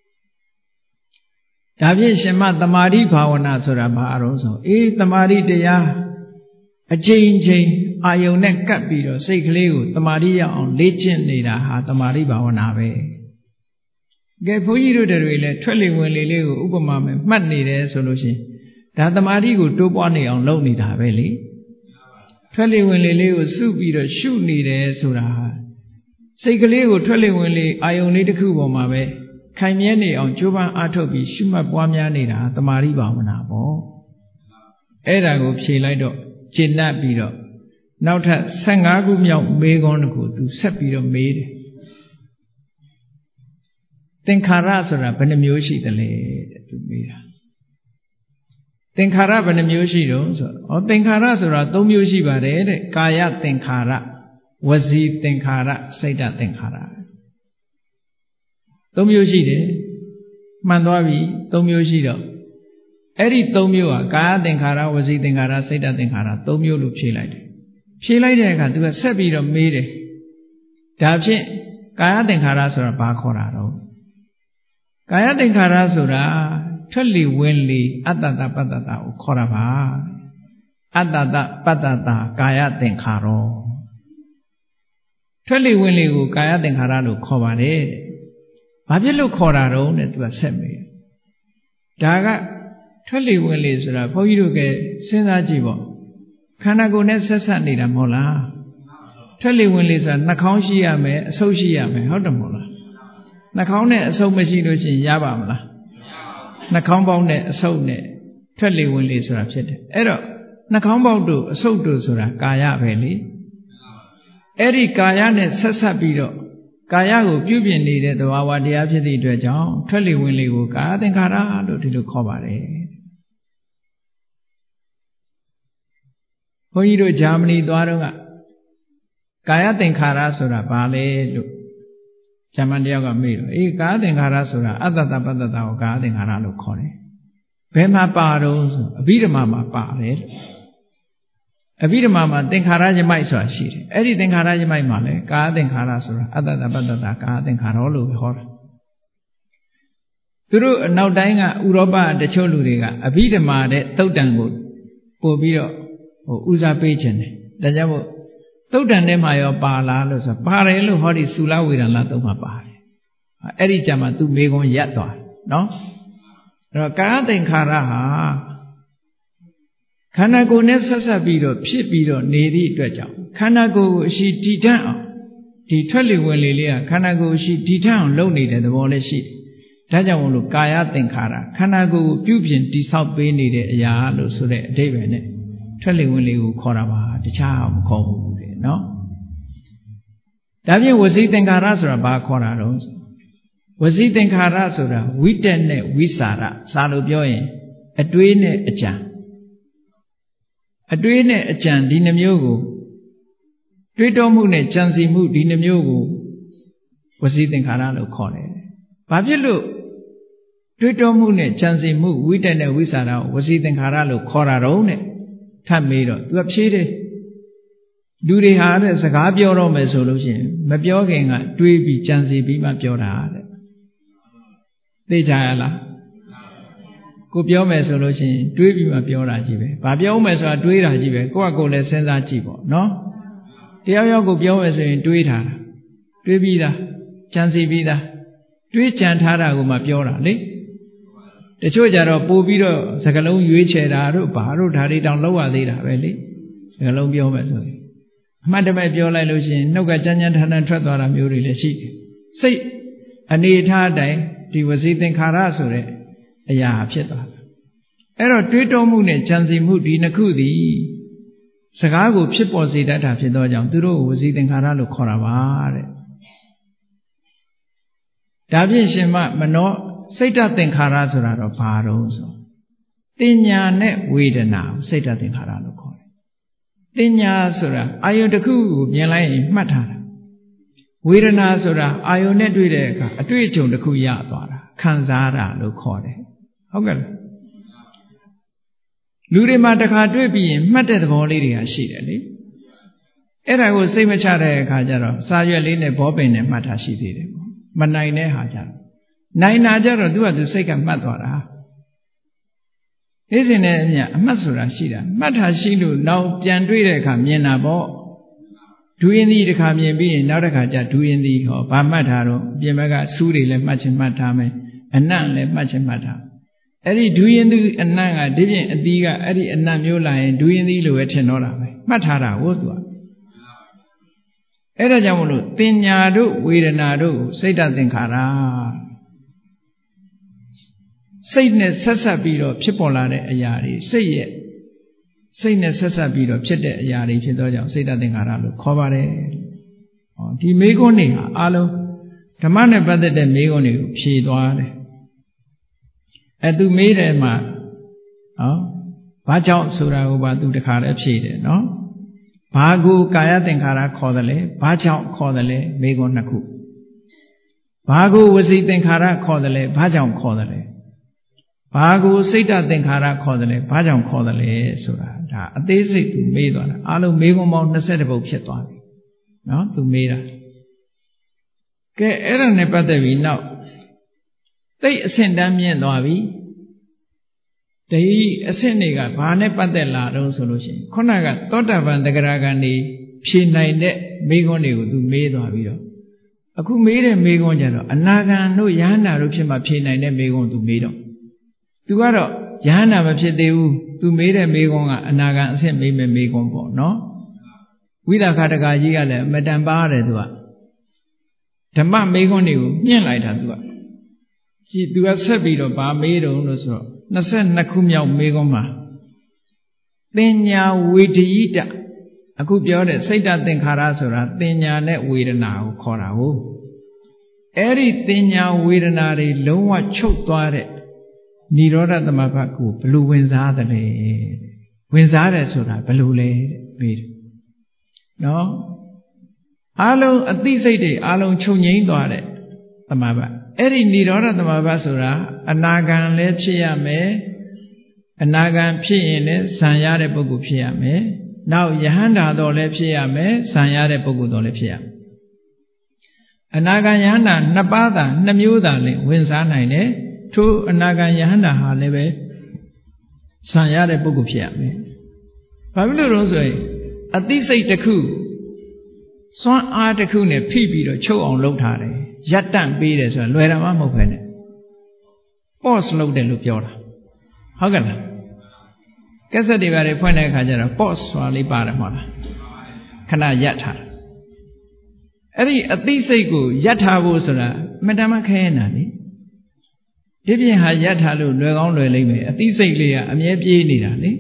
ဒါဖြင့်ရှင်မတမာတိဘာဝနာဆိုတာဘာအရောဆိုအေးတမာတိတရားအချိန်ချင်းအာယုန်နဲ့ကပ်ပြီးတော့စိတ်ကလေးကိုတမာတိရအောင်လေ့ကျင့်နေတာဟာတမာတိဘာဝနာပဲကဲဘုန်းကြီးတို့တွေလည်းထွက်လေဝင်လေလေးကိုဥပမာမဲ့မှတ်နေတယ်ဆိုလို့ရှိရင်ဒါတမာတိကိုတိုးပွားနေအောင်လုပ်နေတာပဲလေထွက်လေဝင်လေလေးကိုစုပြီးတော့ရှုနေတယ်ဆိုတာဟာစိတ်ကလေးကိုထွက်လေဝင်လေအာယုန်လေးတစ်ခုပေါ်မှာပဲခိုင်မြဲနေအောင်ကြိုးပမ်းအားထုတ်ပြီးရှုမှတ်ပွားများနေတာတမာတိဘာဝနာပေါ့အဲ့ဒါကိုဖြေလိုက်တော့ကျင့်တတ်ပြီးတော့နောက်ထပ်ဆယ်ငါးခုမြောက်မေးခွန်းတစ်ခုသူဆက်ပြီးတော့မေးတယ်သင်္ခါရဆိုတာဘယ်နှမျိုးရှိသလဲတဲ့သူမေးတာသင်္ခါရဘယ်နှမျိုးရှိတော့ဆိုတော့ဩသင်္ခါရဆိုတာသုံးမျိုးရှိပါတယ်တဲ့ကာယသင်္ခါရဝစီသင်္ခါရစိတ်တသင်္ခါရသုံးမျိုးရှိတယ်မှန်သွားပြီသုံးမျိုးရှိတော့အဲ့ဒီသုံးမျိုးဟာကာယသင်္ခါရဝစီသင်္ခါရစိတ်တသင်္ခါရသုံးမျိုးလို့ဖြေလိုက်တယ်ဖြေလိုက်တဲ့အခါသူကဆက်ပြီးတော့မေးတယ်ဒါဖြင့်ကာယသင်္ခါရဆိုတာဘာခေါ်တာတော့ကာယသင်္ခါရဆိုတာထွက်လေဝင်လေအတ္တတပတ္တတာကိုခေါ်တာပါအတ္တတပတ္တတာကာယသင်္ခါရောထွက်လေဝင်လေကိုကာယသင်္ခါရလို့ခေါ်ပါတယ်ဘာဖြစ်လို့ခေါ်တာတော့တဲ့သူကဆက်မေးဒါကထွက်လေဝင်လေဆိုတာဘုန်းကြီးတို့ကစဉ်းစားကြည့်ပေါ့ခန္ဓာကိုယ်နဲ့ဆက်ဆက်နေတာမဟုတ်လားထွက်လေဝင်လေဆိုတာနှာခေါင်းရှိရမယ်အဆုပ်ရှိရမယ်ဟုတ်တယ်မဟုတ်လားနှာခေါင်းနဲ့အဆုပ်မရှိလို့ရှိရင်ရပါမလားနှာခေါင်းပေါက်နဲ့အဆုပ်နဲ့ထွက်လေဝင်လေဆိုတာဖြစ်တယ်အဲ့တော့နှာခေါင်းပေါက်တို့အဆုပ်တို့ဆိုတာကာယပဲလေအဲ့ဒီကာယနဲ့ဆက်ဆက်ပြီးတော့ကာယကိုပြုပြင်နေတဲ့သဘာဝတရားဖြစ်သည့်အတွက်ကြောင့်ထွက်လေဝင်လေကိုကာယသင်္ခါရလို့ဒီလိုခေါ်ပါတယ်ဘုန်းကြီးတို့ဂျာမနီသွားတော့ကကာယသင်္ခါရဆိုတာဘာလဲလို့ဂျာမန်တယောက်ကမေးတော့အေးကာယသင်္ခါရဆိုတာအတ္တတပတ္တတာကိုကာယသင်္ခါရလို့ခေါ်တယ်ဘယ်မှာပါတော့ဆိုအဘိဓမ္မာမှာပါတယ်အဘိဓမ္မာမှာသင်္ခါရယမိုက်ဆိုတာရှိတယ်အဲ့ဒီသင်္ခါရယမိုက်မှာလည်းကာယသင်္ခါရဆိုတာအတ္တတပတ္တတာကာယသင်္ခါရလို့ပဲဟောတာသူတို့အနောက်တိုင်းကဥရောပတချို့လူတွေကအဘိဓမ္မာတဲ့သုတ်တံကိုပို့ပြီးတော့ဟိုဦးစားပေးခြင်းတယ်ဒါကြောင့်မို့သုတ်တံထဲမှာရောပါလားလို့ဆိုပါတယ်လို့ဟောဒီသုလဝေဒနာသုံးမှာပါတယ်အဲ့ဒီကြမှာသူမေခွန်းရပ်သွားတယ်နော်အဲ့တော့ကာယသင်္ခါရဟာခန္ဓာကိုယ်နဲ့ဆက်ဆက်ပြီးတော့ဖြစ်ပြီးတော့နေသည့်အတွက်ကြောင့်ခန္ဓာကိုယ်ကိုအရှိတည်တတ်အောင်ဒီထွက်လေဝင်လေလေးကခန္ဓာကိုယ်အရှိတည်တတ်အောင်လုပ်နေတဲ့သဘောလည်းရှိတယ်ဒါကြောင့်မို့လို့ကာယသင်္ခါရခန္ဓာကိုယ်ကိုပြုပြင်တည်ဆောက်ပေးနေတဲ့အရာလို့ဆိုတဲ့အဓိပ္ပာယ်နဲ့ထွက်လေဝင်လေကိုခေါ်တာပါတခြားမခေါ်ဘူးတဲ့နော်ဒါဖြင့်ဝစီသင်္ခါရဆိုတာဘာခေါ်တာတော့ဝစီသင်္ခါရဆိုတာဝိတက်နဲ့ဝိสารစာလို့ပြောရင်အတွေးနဲ့အကြံအတွေးနဲ့အကြံဒီနှမျိုးကိုတွေးတောမှုနဲ့ကြံစီမှုဒီနှမျိုးကိုဝစီသင်္ခါရလို့ခေါ်တယ်ဘာဖြစ်လို့တွေးတောမှုနဲ့ကြံစီမှုဝိတက်နဲ့ဝိสารကိုဝစီသင်္ခါရလို့ခေါ်တာတော့နဲ့ထပ်မေးတော့သူကဖြေတယ်လူတွေဟာတဲ့စကားပြောတော့မယ်ဆိုလို့ရှိရင်မပြောခင်ကတွေးပြီးကြံစီပြီးမှပြောတာတဲ့သိကြရလားကိုပြောမယ်ဆိုလို့ရှိရင်တွေးပြီးမှပြောတာကြီးပဲဘာပြောမယ်ဆိုတာတွေးတာကြီးပဲကိုယ့်အကိုလည်းစဉ်းစားကြည့်ပေါ့နော်တယောက်ယောက်ကိုပြောမယ်ဆိုရင်တွေးထားတာတွေးပြီးသားကြံစီပြီးသားတွေးကြံထားတာကိုမှပြောတာလေတချို့ကြတော့ပို့ပြီးတော့စကလုံးရွေးချယ်တာတို့ဘာတို့ဓာတ်တွေတောင်လောက်ရသေးတာပဲလေစကလုံးပြောမယ်ဆိုရင်အမှတ်တမဲ့ပြောလိုက်လို့ရှိရင်နှုတ်ကကြမ်းကြမ်းထန်ထန်ထွက်သွားတာမျိုးတွေလည်းရှိတယ်စိတ်အနေထားအတိုင်းဒီဝစီသင်္ခါရဆိုတဲ့အရာဖြစ်သွားတယ်အဲ့တော့တွေးတောမှုနဲ့ကြံစီမှုဒီနှစ်ခုသည်စကားကိုဖြစ်ပေါ်စေတတ်တာဖြစ်သောကြောင့်သူတို့ကိုဝစီသင်္ခါရလို့ခေါ်တာပါတဲ့ဒါဖြင့်ရှင်မမနောစိတ်တသင်္ခါရဆိုတာတော့ဘာတော့ဆိုသိတင်ညာနဲ့ဝေဒနာကိုစိတ်ဓာတ်သင်္ခါရလို့ခေါ်တယ်တင်ညာဆိုတာအာယုတစ်ခုကိုမြင်လိုက်ရင်မှတ်ထားတာဝေဒနာဆိုတာအာယုနဲ့တွေ့တဲ့အခါအတွေ့အကြုံတစ်ခုရသွားတာခံစားတာလို့ခေါ်တယ်ဟုတ်ကဲ့လူတွေမှာတစ်ခါတွေ့ပြီးရင်မှတ်တဲ့သဘောလေးတွေကရှိတယ်လေအဲ့ဒါကိုစိတ်မချတဲ့အခါကျတော့စာရွက်လေးနဲ့ဘောပင်နဲ့မှတ်တာရှိသေးတယ်ပေါ့မနိုင်တဲ့ဟာကျတော့နိုင်တာကျတော့သူကသူစိတ်ကမှတ်သွားတာနေ့စဉ်နဲ့အမျှအမှတ်ဆိုတာရှိတာမှတ်တာရှိလို့နောက်ပြန်တွေ့တဲ့အခါမြင်တာပေါ့ဒူရင်ဒီတစ်ခါမြင်ပြီးရင်နောက်တစ်ခါကျဒူရင်ဒီဟောဘာမှတ်တာတော့ပြင်ဘက်ကစူးတွေလည်းမှတ်ချင်မှတ်ထားမယ်အနံ့လည်းမှတ်ချင်မှတ်ထားအဲ့ဒီဒူရင်ဒီအနံ့ကဒီပြင်အသီးကအဲ့ဒီအနံ့မျိုးလာရင်ဒူရင်ဒီလိုပဲထင်တော့တာပဲမှတ်ထားတာဟုတ်သူကအဲ့ဒါကြောင့်မလို့တင်ညာတို့ဝေဒနာတို့စိတ်ဓာတ်သင်္ခါရစိတ်နဲ့ဆက်ဆက်ပြီးတော့ဖြစ်ပေါ်လာတဲ့အရာတွေစိတ်ရဲ့စိတ်နဲ့ဆက်ဆက်ပြီးတော့ဖြစ်တဲ့အရာတွေဖြစ်သောကြောင့်စိတ်ဓာတ်သင်္ခါရလို့ခေါ်ပါတယ်။ဟောဒီမေခွန်းတွေဟာအလုံးဓမ္မနဲ့ပတ်သက်တဲ့မေခွန်းတွေကိုဖြေသွားတယ်။အဲသူမေးတယ်မှာဟောဘာကြောင့်ဆိုတာကိုပါသူတခါလည်းဖြေတယ်နော်။ဘာကိုကာယသင်္ခါရခေါ်တယ်လဲဘာကြောင့်ခေါ်တယ်လဲမေခွန်းနှစ်ခု။ဘာကိုဝစီသင်္ခါရခေါ်တယ်လဲဘာကြောင့်ခေါ်တယ်လဲဘာကိုစိတ်ဓာတ်သင်္ခါရခေါ်တယ်လဲဘာကြောင့်ခေါ်တယ်လဲဆိုတာဒါအသေးစိတ်သူမေးသွားတာအားလုံးမေးခွန်းပေါင်း၂၁ပုဒ်ဖြစ်သွားပြီနော်သူမေးတာကဲအဲ့ဒါနဲ့ပတ်သက်ပြီးနောက်သိအဆင့်တန်းမြင့်သွားပြီဒီအဆင့်တွေကဘာနဲ့ပတ်သက်လာတော့ဆိုလို့ရှိရင်ခုနကသောတာပန်တဂရဂန်နေဖြေနိုင်တဲ့မေးခွန်းတွေကိုသူမေးသွားပြီးတော့အခုမေးတဲ့မေးခွန်းကျတော့အနာဂံတို့ယဟန္တာတို့ဖြစ်မှဖြေနိုင်တဲ့မေးခွန်းသူမေးတော့သူကတော့ယဟန္တာမဖြစ်သေးဘူးသူမေးတဲ့မေးခွန်းကအနာဂံအဆင့်မေးမဲ့မေးခွန်းပေါ့နော်ဝိသခတကကြီးကလည်းအမတန်ပါတယ်သူကဓမ္မမေးခွန်းတွေကိုမြင့်လိုက်တာသူကကြည်သူကဆက်ပြီးတော့ဗာမေးတော့လို့ဆိုတော့၂၂ခုမြောက်မေးခွန်းမှာသင်ညာဝေဒယိတအခုပြောတဲ့စိတ်ဓာတ်သင်္ခါရဆိုတာသင်ညာနဲ့ဝေဒနာကိုခေါ်တာဟုတ်အဲ့ဒီသင်ညာဝေဒနာတွေလုံးဝချုပ်သွားတဲ့နိရောဓသမဘတ်ကိုဘလို့ဝင်စားတယ်လဲဝင်စားတယ်ဆိုတာဘလို့လဲမေးတယ်နော်အားလုံးအသိစိတ်တွေအားလုံးချုပ်ငြိမ်းသွားတဲ့သမဘတ်အဲ့ဒီနိရောဓသမဘတ်ဆိုတာအနာဂံလည်းဖြစ်ရမယ်အနာဂံဖြစ်ရင်လည်းဇံရတဲ့ပုဂ္ဂိုလ်ဖြစ်ရမယ်နောက်ယဟန္တာတော်လည်းဖြစ်ရမယ်ဇံရတဲ့ပုဂ္ဂိုလ်တော်လည်းဖြစ်ရမယ်အနာဂံယဟန္တာနှစ်ပါးသာနှစ်မျိုးသာလင်ဝင်စားနိုင်တယ်ထိုအနာဂံယဟန္တာဟာလည်းပဲဆံရတဲ့ပုဂ္ဂိုလ်ဖြစ်ရမယ်။ဘာဖြစ်လို့လဲဆိုရင်အသိစိတ်တစ်ခုစွမ်းအားတစ်ခုနဲ့ဖိပြီးတော့ချုပ်အောင်လုပ်ထားတယ်။ရပ်တန့်ပေးတယ်ဆိုတာလွယ်တာမှမဟုတ်ပဲနဲ့ pause လုပ်တယ်လို့ပြောတာ။ဟုတ်ကဲ့လား။ကက်ဆက်တွေပါတယ်ဖွင့်တဲ့အခါကျတော့ pause ဆိုတာလေးပါတယ်မဟုတ်လား။ခဏရပ်ထားတယ်။အဲ့ဒီအသိစိတ်ကိုရပ်ထားဖို့ဆိုတာအမှန်တမ်းခဲနေတာလေ။ဒီပြင်ဟာရထားလို့လွယ်ကောင်းလွယ်လိမ့်မယ်အသိစိတ်လေးကအမြဲပြေးနေတာလေ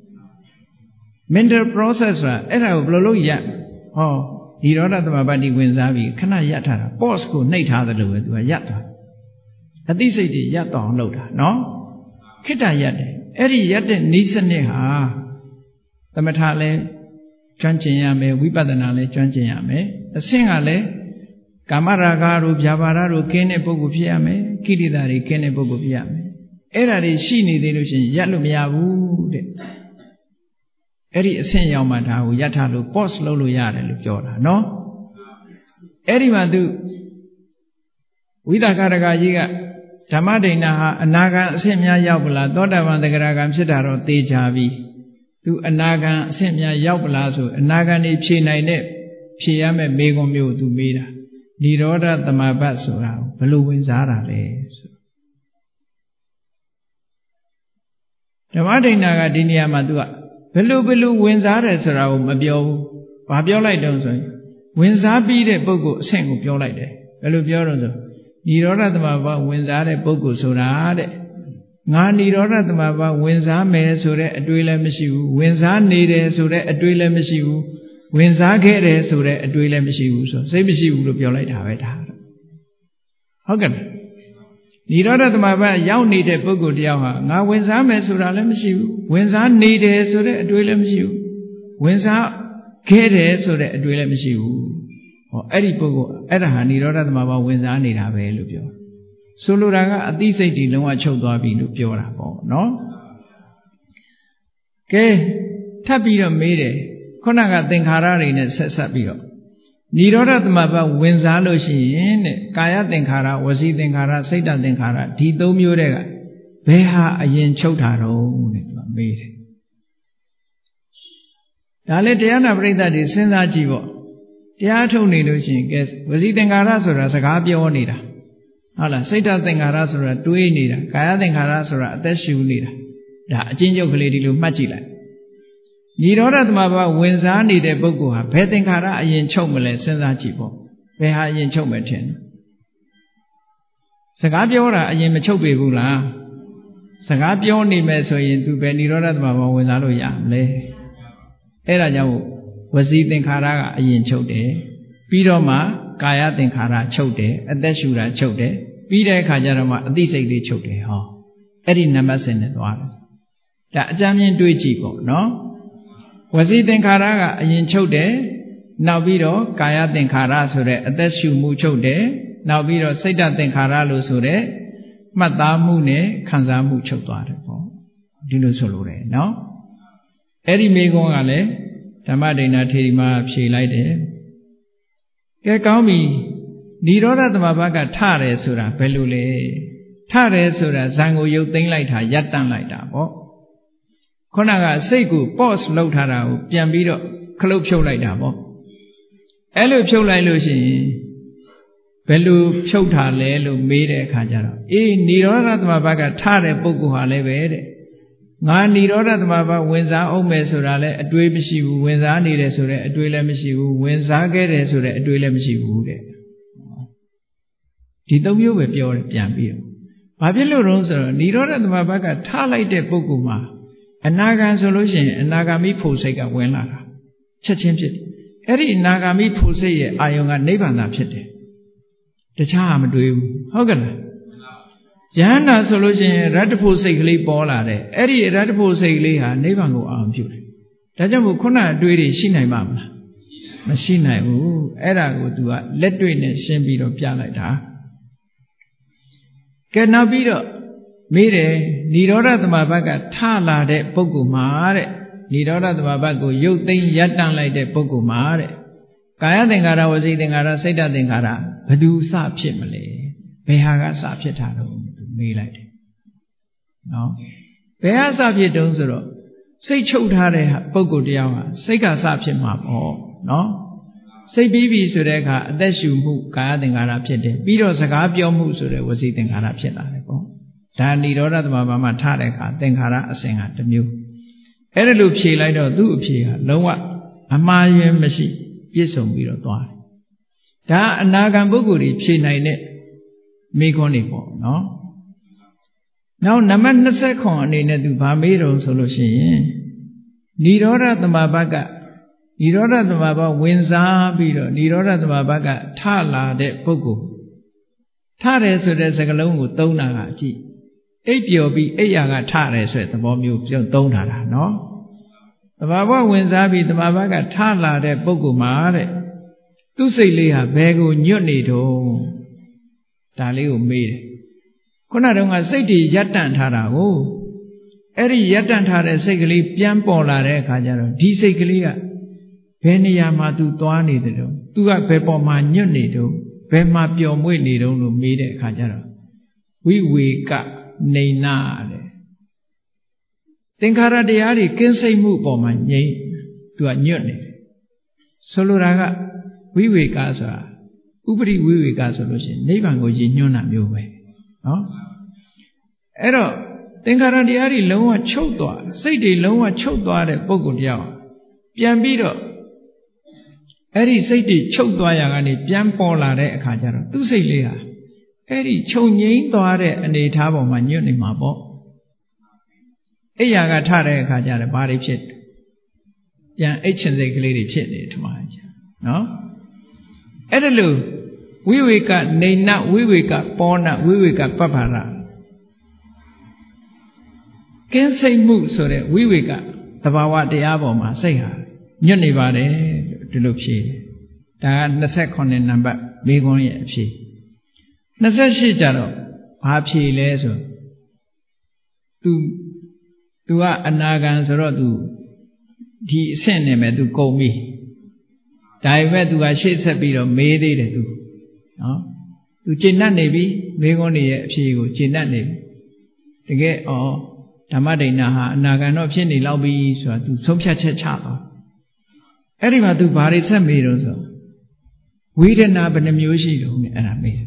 mental process ဆိုတာအဲ့ဒါကိုဘယ်လိုလုပ်ရဟောဒီရောဓသမဘတ်ဒီဝင်စားပြီးခဏရထားတာ pause ကိုနှိပ်ထားသလိုပဲသူကရသွားအသိစိတ်တွေရတော့အောင်လုပ်တာနော်ခိတ္တရက်တယ်အဲ့ဒီရက်တဲ့ဤစနစ်ဟာသမထလည်းကျွမ်းကျင်ရမယ်ဝိပဿနာလည်းကျွမ်းကျင်ရမယ်အဆင့်ကလည်းကာမရာဂတို့ဗျာပါဒတို့ကင်းတဲ့ပုဂ္ဂိုလ်ဖြစ်ရမယ်ကိလေသာတွေကင်းတဲ့ပုဂ္ဂိုလ်ဖြစ်ရမယ်အဲ့ဒါတွေရှိနေသေးလို့ရှိရင်ရပ်လို့မရဘူးတဲ့အဲ့ဒီအဆင့်ရောက်မှဒါကိုရပ်ထားလို့ pause လုပ်လို့ရတယ်လို့ပြောတာနော်အဲ့ဒီမှာသူဝိသခရကကြီးကဓမ္မဒိဏဟာအနာဂံအဆင့်များရောက်ပလားသောတာပန်သဂရဂံဖြစ်တာတော့သေချာပြီသူအနာဂံအဆင့်များရောက်ပလားဆိုအနာဂံနေဖြေနိုင်တဲ့ဖြေရမယ့်မေခွန်းမျိုးသူမေးတာနိရောဓသမဘတ်ဆိုတာဘယ်လိုဝင်စားတာလဲဆိုဓမ္မဒိဏကဒီနေရာမှာသူကဘယ်လိုဘယ်လိုဝင်စားတယ်ဆိုတာကိုမပြောဘူး။ဘာပြောလိုက်တော့ဆိုရင်ဝင်စားပြီးတဲ့ပုဂ္ဂိုလ်အဆင့်ကိုပြောလိုက်တယ်။ဘယ်လိုပြောတော့ဆိုနိရောဓသမဘတ်ဝင်စားတဲ့ပုဂ္ဂိုလ်ဆိုတာတဲ့ငါနိရောဓသမဘတ်ဝင်စားမယ်ဆိုတဲ့အတွေးလည်းမရှိဘူး။ဝင်စားနေတယ်ဆိုတဲ့အတွေးလည်းမရှိဘူး။ဝင်စားခဲ့တယ်ဆိုတဲ့အတွေးလည်းမရှိဘူးဆိုစိတ်မရှိဘူးလို့ပြောလိုက်တာပဲဒါဟုတ်ကဲ့နိရောဓသမဘတ်ရောက်နေတဲ့ပုဂ္ဂိုလ်တယောက်ဟာငါဝင်စားမယ်ဆိုတာလည်းမရှိဘူးဝင်စားနေတယ်ဆိုတဲ့အတွေ့လည်းမရှိဘူးဝင်စားခဲ့တယ်ဆိုတဲ့အတွေ့လည်းမရှိဘူးဟောအဲ့ဒီပုဂ္ဂိုလ်အဲ့ဒါဟာနိရောဓသမဘတ်ဝင်စားနေတာပဲလို့ပြောဆိုလိုတာကအသိစိတ်တွေလုံးဝချုပ်သွားပြီလို့ပြောတာပေါ့နော်ကဲထပ်ပြီးတော့မေးတယ်ခုနကသင်္ခါရတွေနဲ့ဆက်ဆက်ပြီးတော့နိရောဓသမဘတ်ဝင်စားလို့ရှိရင်တဲ့ကာယသင်္ခါရဝစီသင်္ခါရစိတ်တသင်္ခါရဒီသုံးမျိုးတည်းကဘယ်ဟာအရင်ချုပ်တာတော့တဲ့သူကမေးတယ်ဒါလည်းတရားနာပရိသတ်တွေစဉ်းစားကြည့်ပေါ့တရားထုတ်နေလို့ရှိရင်ကဲဝစီသင်္ခါရဆိုတာစကားပြောနေတာဟုတ်လားစိတ်တသင်္ခါရဆိုတာတွေးနေတာကာယသင်္ခါရဆိုတာအသက်ရှူနေတာဒါအချင်းချုပ်ကလေးဒီလိုမှတ်ကြည့်လိုက်နိရောဓသမဘတ်ဝင်စားနေတဲ့ပုဂ္ဂိုလ်ဟာဘယ်သင်္ခါရအရင်ချုပ်မလဲစဉ်းစားကြည့်ပေါ့ဘယ်ဟာအရင်ချုပ်မယ်ထင်စကားပြောတာအရင်မချုပ်ပေဘူးလားစကားပြောနေမယ်ဆိုရင်သူပဲနိရောဓသမဘတ်ဝင်စားလို့ရမလဲအဲ့ဒါကြောင့်ဝစီသင်္ခါရကအရင်ချုပ်တယ်ပြီးတော့မှကာယသင်္ခါရချုပ်တယ်အသက်ရှူတာချုပ်တယ်ပြီးတဲ့အခါကျတော့မှအသိစိတ်လေးချုပ်တယ်ဟောအဲ့ဒီနံပါတ်စဉ်နဲ့သွားတယ်ဒါအကြမ်းမြင်တွေးကြည့်ပေါ့နော်ဝစီသင်္ခါရကအရင်ချုပ်တယ်နောက်ပြီးတော့ကာယသင်္ခါရဆိုတဲ့အသက်ရှူမှုချုပ်တယ်နောက်ပြီးတော့စိတ်တသင်္ခါရလို့ဆိုတဲ့မှတ်သားမှုနဲ့ခံစားမှုချုပ်သွားတယ်ပေါ့ဒီလိုဆိုလိုတယ်နော်အဲ့ဒီမိကုံးကလည်းဓမ္မဒိဋ္ဌာထေရီမှာဖြေလိုက်တယ်ကဲကောင်းပြီနိရောဓသမဘတ်ကထတယ်ဆိုတာဘယ်လိုလဲထတယ်ဆိုတာဇံကိုရုပ်သိမ်းလိုက်တာရပ်တန့်လိုက်တာပေါ့ခုနကစိတ်ကို pause လုပ်ထားတာကိုပြန်ပြီးတော့ခလုတ်ဖြုတ်လိုက်တာပေါ့အဲ့လိုဖြုတ်လိုက်လို့ရှိရင်ဘယ်လိုဖြုတ်တာလဲလို့မေးတဲ့အခါကျတော့အေးနိရောဓသမဘတ်ကထတဲ့ပုဂ္ဂိုလ်ဟာလည်းပဲတဲ့ငါနိရောဓသမဘတ်ဝင်စားအောင်မယ်ဆိုတာလည်းအတွေးမရှိဘူးဝင်စားနေတယ်ဆိုတဲ့အတွေးလည်းမရှိဘူးဝင်စားခဲ့တယ်ဆိုတဲ့အတွေးလည်းမရှိဘူးတဲ့ဒီသုံးမျိုးပဲပြောတယ်ပြန်ပြီးတော့ဘာဖြစ်လို့လဲဆိုတော့နိရောဓသမဘတ်ကထလိုက်တဲ့ပုဂ္ဂိုလ်မှာအနာဂံဆိုလို့ရှိရင်အနာဂါမိဖို့စိတ်ကဝင်လာတာချက်ချင်းဖြစ်တယ်အဲ့ဒီအနာဂါမိဖို့စိတ်ရဲ့အာယုံကနိဗ္ဗာန်သာဖြစ်တယ်တခြားမတွေးဘူးဟုတ်ကဲ့လားယဟန္တာဆိုလို့ရှိရင်ရတ္တဖို့စိတ်ကလေးပေါ်လာတယ်အဲ့ဒီရတ္တဖို့စိတ်ကလေးဟာနိဗ္ဗာန်ကိုအာရုံပြုတယ်ဒါကြောင့်မို့ခုနအတွေးတွေရှိနိုင်မှာမလားမရှိနိုင်ဘူးအဲ့ဒါကို तू ကလက်တွေ့နဲ့ရှင်းပြီးတော့ပြလိုက်တာကဲနောက်ပြီးတော့မေးတယ်နိရောဓသမဘတ်ကထလာတဲ့ပုဂ္ဂိုလ်မှာတဲ့နိရောဓသမဘတ်ကိုရုပ်သိမ်းရပ်တန့်လိုက်တဲ့ပုဂ္ဂိုလ်မှာတဲ့ကာယသင်္ခါရဝစီသင်္ခါရစိတ်တသင်္ခါရဘယ်သူစဖြစ်မလဲဘယ်ဟာကစဖြစ်တာတော့မေးလိုက်တယ်နော်ဘယ်ဟာစဖြစ်တုံးဆိုတော့စိတ်ချုပ်ထားတဲ့ပုဂ္ဂိုလ်တယောက်ဟာစိတ်ကစဖြစ်မှာပေါ့နော်စိတ်ပြီးပြီဆိုတဲ့အခါအသက်ရှူမှုကာယသင်္ခါရဖြစ်တယ်ပြီးတော့စကားပြောမှုဆိုတဲ့ဝစီသင်္ခါရဖြစ်လာတယ်ပေါ့ဒါနိရောဓသမဘတ်မှာထတဲ့အခါသင်္ခါရအစဉ်ကတစ်မျိုးအဲ့ဒါလို့ဖြေလိုက်တော့သူ့အဖြေဟာလုံးဝအမှားယွင်းမရှိပြည့်စုံပြီးတော့သွားတယ်ဒါအနာဂံပုဂ္ဂိုလ်တွေဖြေနိုင်တဲ့မိခွန်းတွေပေါ့နော်နောက်နံပါတ်ยี่สิบခွန်အနေနဲ့သူဗာမေးတော့ဆိုလို့ရှိရင်နိရောဓသမဘတ်ကနိရောဓသမဘတ်ဝင်စားပြီးတော့နိရောဓသမဘတ်ကထလာတဲ့ပုဂ္ဂိုလ်ထတယ်ဆိုတဲ့စကားလုံးကိုသုံးတာကအကြည့်အိပ်ပျော်ပြီးအိပ်ရာကထတယ်ဆိုတဲ့သဘောမျိုးပြုံးသုံးတာလားနော်သမဘတ်ဝင်စားပြီးသမဘတ်ကထလာတဲ့ပုဂ္ဂိုလ်မှာတဲ့သူ့စိတ်လေးဟာဘယ်ကိုညွတ်နေတော့ဒါလေးကိုမေးတယ်ခုနတုန်းကစိတ်တွေရပ်တန့်ထားတာကိုအဲ့ဒီရပ်တန့်ထားတဲ့စိတ်ကလေးပြန်ပေါ်လာတဲ့အခါကျတော့ဒီစိတ်ကလေးကဘယ်နေရာမှာသူသွားနေတယ်တော့သူကဘယ်ပေါ်မှာညွတ်နေတော့ဘယ်မှာပျော်မွေ့နေတော့လို့မေးတဲ့အခါကျတော့ဝိဝေကနေနာတဲ့သင်္ခါရတရားတွေကင်းစိတ်မှုပေါ်မှာငြိမ်သူကညွတ်နေတယ်ဆိုလိုတာကဝိဝေကဆိုတာဥပရိဝိဝေကဆိုလို့ရှိရင်နိဗ္ဗာန်ကိုရည်ညွှန်းတာမျိုးပဲနော်အဲ့တော့သင်္ခါရတရားတွေလုံးဝချုပ်သွားစိတ်တွေလုံးဝချုပ်သွားတဲ့ပုဂ္ဂိုလ်တရားပြန်ပြီးတော့အဲ့ဒီစိတ်တွေချုပ်သွားရကနေပြန်ပေါ်လာတဲ့အခါကျတော့သူ့စိတ်လေးဟာအဲ့ဒီချုပ်ငြိမ်းသွားတဲ့အနေအထားပေါ်မှာညွတ်နေမှာပေါ့အိယာကထတဲ့အခါကျတော့ဘာတွေဖြစ်ပြန်အိတ်ချင်စိတ်ကလေးတွေဖြစ်နေထမကြီးနော်အဲ့ဒါလို့ဝဝိဝေကနေနဝိဝေကပောနဝိဝေကပပ္ပရကင်းစိတ်မှုဆိုတဲ့ဝိဝေကသဘာဝတရားပေါ်မှာစိတ်ဟာညွတ်နေပါတယ်ဒီလိုဖြေဒါက၂၈နံပါတ်မေးခွန်းရဲ့အဖြေ၂၈ကျတော့ဘာဖြေလဲဆို तू तू ကအနာဂံဆိုတော့ तू ဒီအဆင့်နဲ့မဲ့ तू ကုန်ပြီဒါပေမဲ့ तू ကရှေ့ဆက်ပြီးတော့မေးသေးတယ် तू နော် तू ကျင့်တတ်နေပြီမေးခွန်းတွေရဲ့အဖြေကိုကျင့်တတ်နေပြီတကယ်ဩဓမ္မဒိဋ္ဌာဟာအနာဂံတော့ဖြစ်နေလောက်ပြီဆိုတာ तू ဆုံးဖြတ်ချက်ချသွားအဲ့ဒီမှာ तू ဘာတွေဆက်မေးတော့ဆိုဝေဒနာဘယ်နှမျိုးရှိတုံးနဲ့အဲ့ဒါမေးတယ်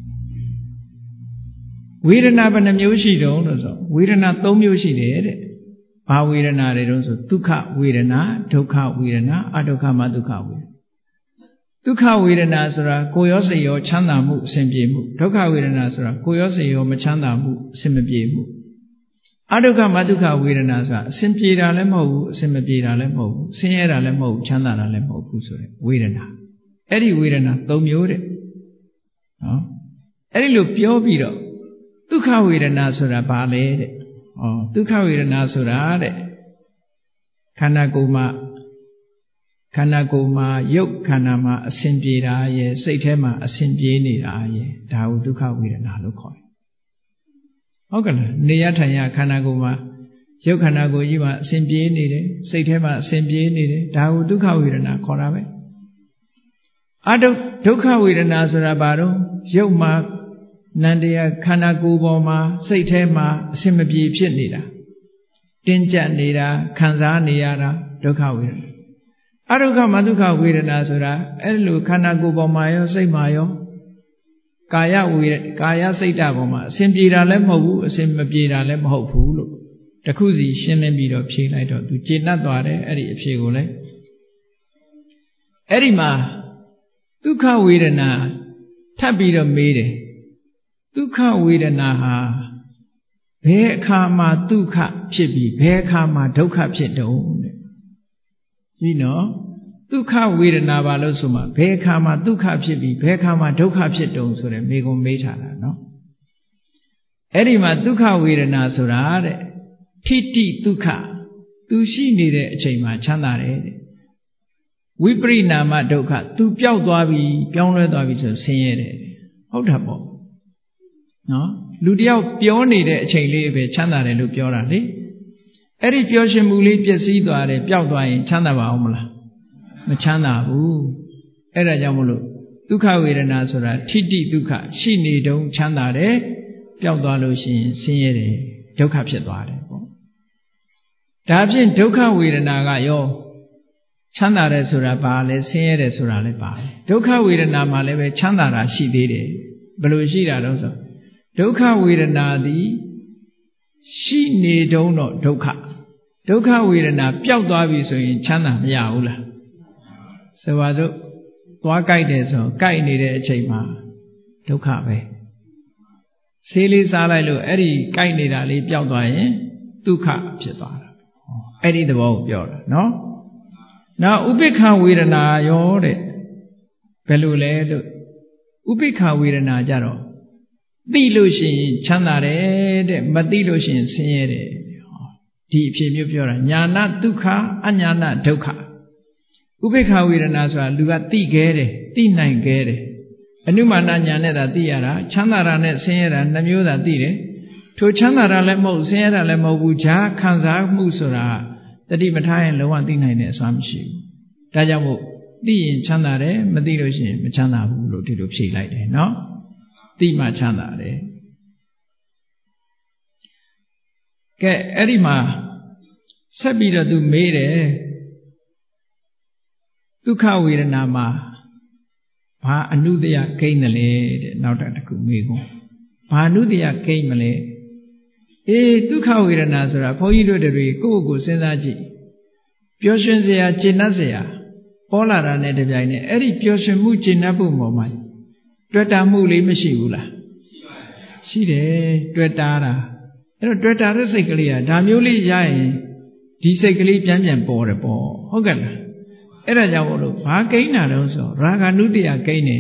ဝေဒနာဘယ်နှမျိုးရှိတုံးလို့ဆိုဝေဒနာ၃မျိုးရှိတယ်တဲ့ဘာဝေဒနာတွေတုံးဆိုဒုက္ခဝေဒနာဒုက္ခဝေဒနာအဒုက္ခမဒုက္ခဝေဒနာဒုက္ခဝေဒနာဆိုတာကိုယ်ရောစိတ်ရောချမ်းသာမှုအစဉ်ပြေမှုဒုက္ခဝေဒနာဆိုတာကိုယ်ရောစိတ်ရောမချမ်းသာမှုအစဉ်မပြေမှုအဒုက္ခမဒုက္ခဝေဒနာဆိုတာအစဉ်ပြေတာလည်းမဟုတ်ဘူးအစဉ်မပြေတာလည်းမဟုတ်ဘူးဆင်းရဲတာလည်းမဟုတ်ဘူးချမ်းသာတာလည်းမဟုတ်ဘူးဆိုတဲ့ဝေဒနာအဲ့ဒီဝေဒနာ၃မျိုးတဲ့နော်အဲ့ဒီလိုပြောပြီးတော့ဒုက္ခဝေဒနာဆိုတာဘာလဲတဲ့ဩဒုက္ခဝေဒနာဆိုတာတဲ့ခန္ဓာကိုယ်မှာခန္ဓာကိုယ်မှာရုပ်ခန္ဓာမှာအစဉ်ပြေတာရဲ့စိတ်ထဲမှာအစဉ်ပြေနေတာရဲ့ဒါကိုဒုက္ခဝေဒနာလို့ခေါ်တယ်ဟုတ်ကဲ့လားနေရထိုင်ရခန္ဓာကိုယ်မှာရုပ်ခန္ဓာကိုယ်ကြီးမှာအစဉ်ပြေနေတယ်စိတ်ထဲမှာအစဉ်ပြေနေတယ်ဒါကိုဒုက္ခဝေဒနာခေါ်တာပဲအဒုဒုက္ခဝေဒနာဆိုတာဘာတော့ရုပ်မှာနန္တရားခန္ဓာကိုယ်ပေါ်မှာစိတ်ထဲမှာအစဉ်မပြေဖြစ်နေတာတင်းကျပ်နေတာခံစားနေရတာဒုက္ခဝေဒနာအဒုက္ခမဒုက္ခဝေဒနာဆိုတာအဲ့လိုခန္ဓာကိုယ်ပေါ်မှာရောစိတ်မှာရောကာယဝေကာယစိတ်ဓာတ်ပေါ်မှာအစဉ်ပြေတာလည်းမဟုတ်ဘူးအစဉ်မပြေတာလည်းမဟုတ်ဘူးလို့တခုစီရှင်းလင်းပြီးတော့ဖြေလိုက်တော့သူကျေနပ်သွားတယ်အဲ့ဒီအဖြေကိုလည်းအဲ့ဒီမှာဒုက္ခဝေဒနာထပ်ပြီးတော့မေးတယ်ဒုက္ခဝေဒနာဟာဘယ်အခါမှာဒုက္ခဖြစ်ပြီးဘယ်အခါမှာဒုက္ခဖြစ်တုံးတဲ့ဒီနော်ဒုက္ခဝေဒနာပါလို့ဆိုမှဘယ်အခါမှာဒုက္ခဖြစ်ပြီးဘယ်အခါမှာဒုက္ခဖြစ်တုံးဆိုတဲ့မေးခွန်းမေးထားတာနော်အဲ့ဒီမှာဒုက္ခဝေဒနာဆိုတာတဲ့ထိတိဒုက္ခသူရှိနေတဲ့အချိန်မှာချမ်းသာတယ်တဲ့ဝိပရိနာမဒုက္ခသူပျောက်သွားပြီပြောင်းလဲသွားပြီဆိုဆင်းရဲတယ်ဟုတ်တာပေါ့နော်လူတယောက်ပြောနေတဲ့အချိန်လေးပဲချမ်းသာတယ်လို့ပြောတာလေအဲ့ဒီပြောရှင်မှုလေးပျက်စီးသွားတယ်ပျောက်သွားရင်ချမ်းသာပါအောင်မလားမချမ်းသာဘူးအဲ့ဒါကြောင့်မလို့ဒုက္ခဝေဒနာဆိုတာထိတိဒုက္ခရှိနေတုံးချမ်းသာတယ်ပျောက်သွားလို့ရှိရင်ဆင်းရဲတယ်ဒုက္ခဖြစ်သွားတယ်ပေါ့ဒါဖြင့်ဒုက္ခဝေဒနာကရောချမ်းသာတယ်ဆိုတာဘာလဲဆင်းရဲတယ်ဆိုတာလည်းပါတယ်ဒုက္ခဝေဒနာမှာလည်းပဲချမ်းသာတာရှိသေးတယ်ဘယ်လိုရှိတာတော့ဆိုဒုက္ခဝေဒနာသည်ရှိနေတုံးတော့ဒုက္ခဒုက္ခဝေဒနာပျောက်သွားပြီဆိုရင်ချမ်းသာမရဘူးလားဆိုပါစို့သွားကြိုက်တယ်ဆိုကြိုက်နေတဲ့အချိန်မှာဒုက္ခပဲဆေးလေးစားလိုက်လို့အဲ့ဒီကြိုက်နေတာလေးပျောက်သွားရင်ဒုက္ခဖြစ်သွားတာအဲ့ဒီသဘောကိုပြောတာနော်နောက်ဥပိ္ပခဝေဒနာရောတဲ့ဘယ်လိုလဲလို့ဥပိ္ပခဝေဒနာကြတော့သိလို့ရှိရင်ချမ်းသာတယ်တဲ့မသိလို့ရှိရင်ဆင်းရဲတယ်ဒီအဖြစ်မျိုးပြောတာညာနာဒုက္ခအညာနာဒုက္ခဥပိ္ပခဝေဒနာဆိုတာလူကသိခဲတယ်သိနိုင်ခဲတယ်အနုမာနညာနဲ့သာသိရတာချမ်းသာတာနဲ့ဆင်းရဲတာနှမျိုးသာသိတယ်ထိုချမ်းသာတာလည်းမဟုတ်ဆင်းရဲတာလည်းမဟုတ်ဘူးဈာခံစားမှုဆိုတာတတိမထားရင်လုံးဝသိနိုင်တဲ့အစွမ်းမရှိဘူးဒါကြောင့်မို့သိရင်ချမ်းသာတယ်မသိလို့ရှိရင်မချမ်းသာဘူးလို့ဒီလိုဖြေလိုက်တယ်နော်သိမှချမ်းသာတယ်ကဲအဲ့ဒီမှာဆက်ပြီးတော့သူမေးတယ်ဒုက္ခဝေဒနာမှာဘာအနုတ္တယကိန်းတယ်လဲတဲ့နောက်တစ်ခုမေးကုန်ဘာအနုတ္တယကိန်းမလဲအေးဒုက္ခဝေဒနာဆိုတာဘုန်းကြီးတို့တွေကိုယ့်ကိုယ်စဉ်းစားကြည့်ပျော်ရွှင်စရာကျေနပ်စရာပေါ်လာတာနဲ့တပြိုင်နက်အဲ့ဒီပျော်ရွှင်မှုကျေနပ်မှုပေါ်မှာတွေ့တာမှုလေးမရှိဘူးလားရှိတယ်တွေ့တာတာအဲ့တော့တွေ့တာတဲ့စိတ်ကလေးကဒါမျိုးလေးရရင်ဒီစိတ်ကလေးပြန်ပြန်ပေါ်တယ်ပေါ့ဟုတ်ကဲ့လားအဲ့ဒါကြောင့်မို့လို့ဘာကိန်းတာတော့ဆိုရာဂနုတ္တယကိန်းတယ်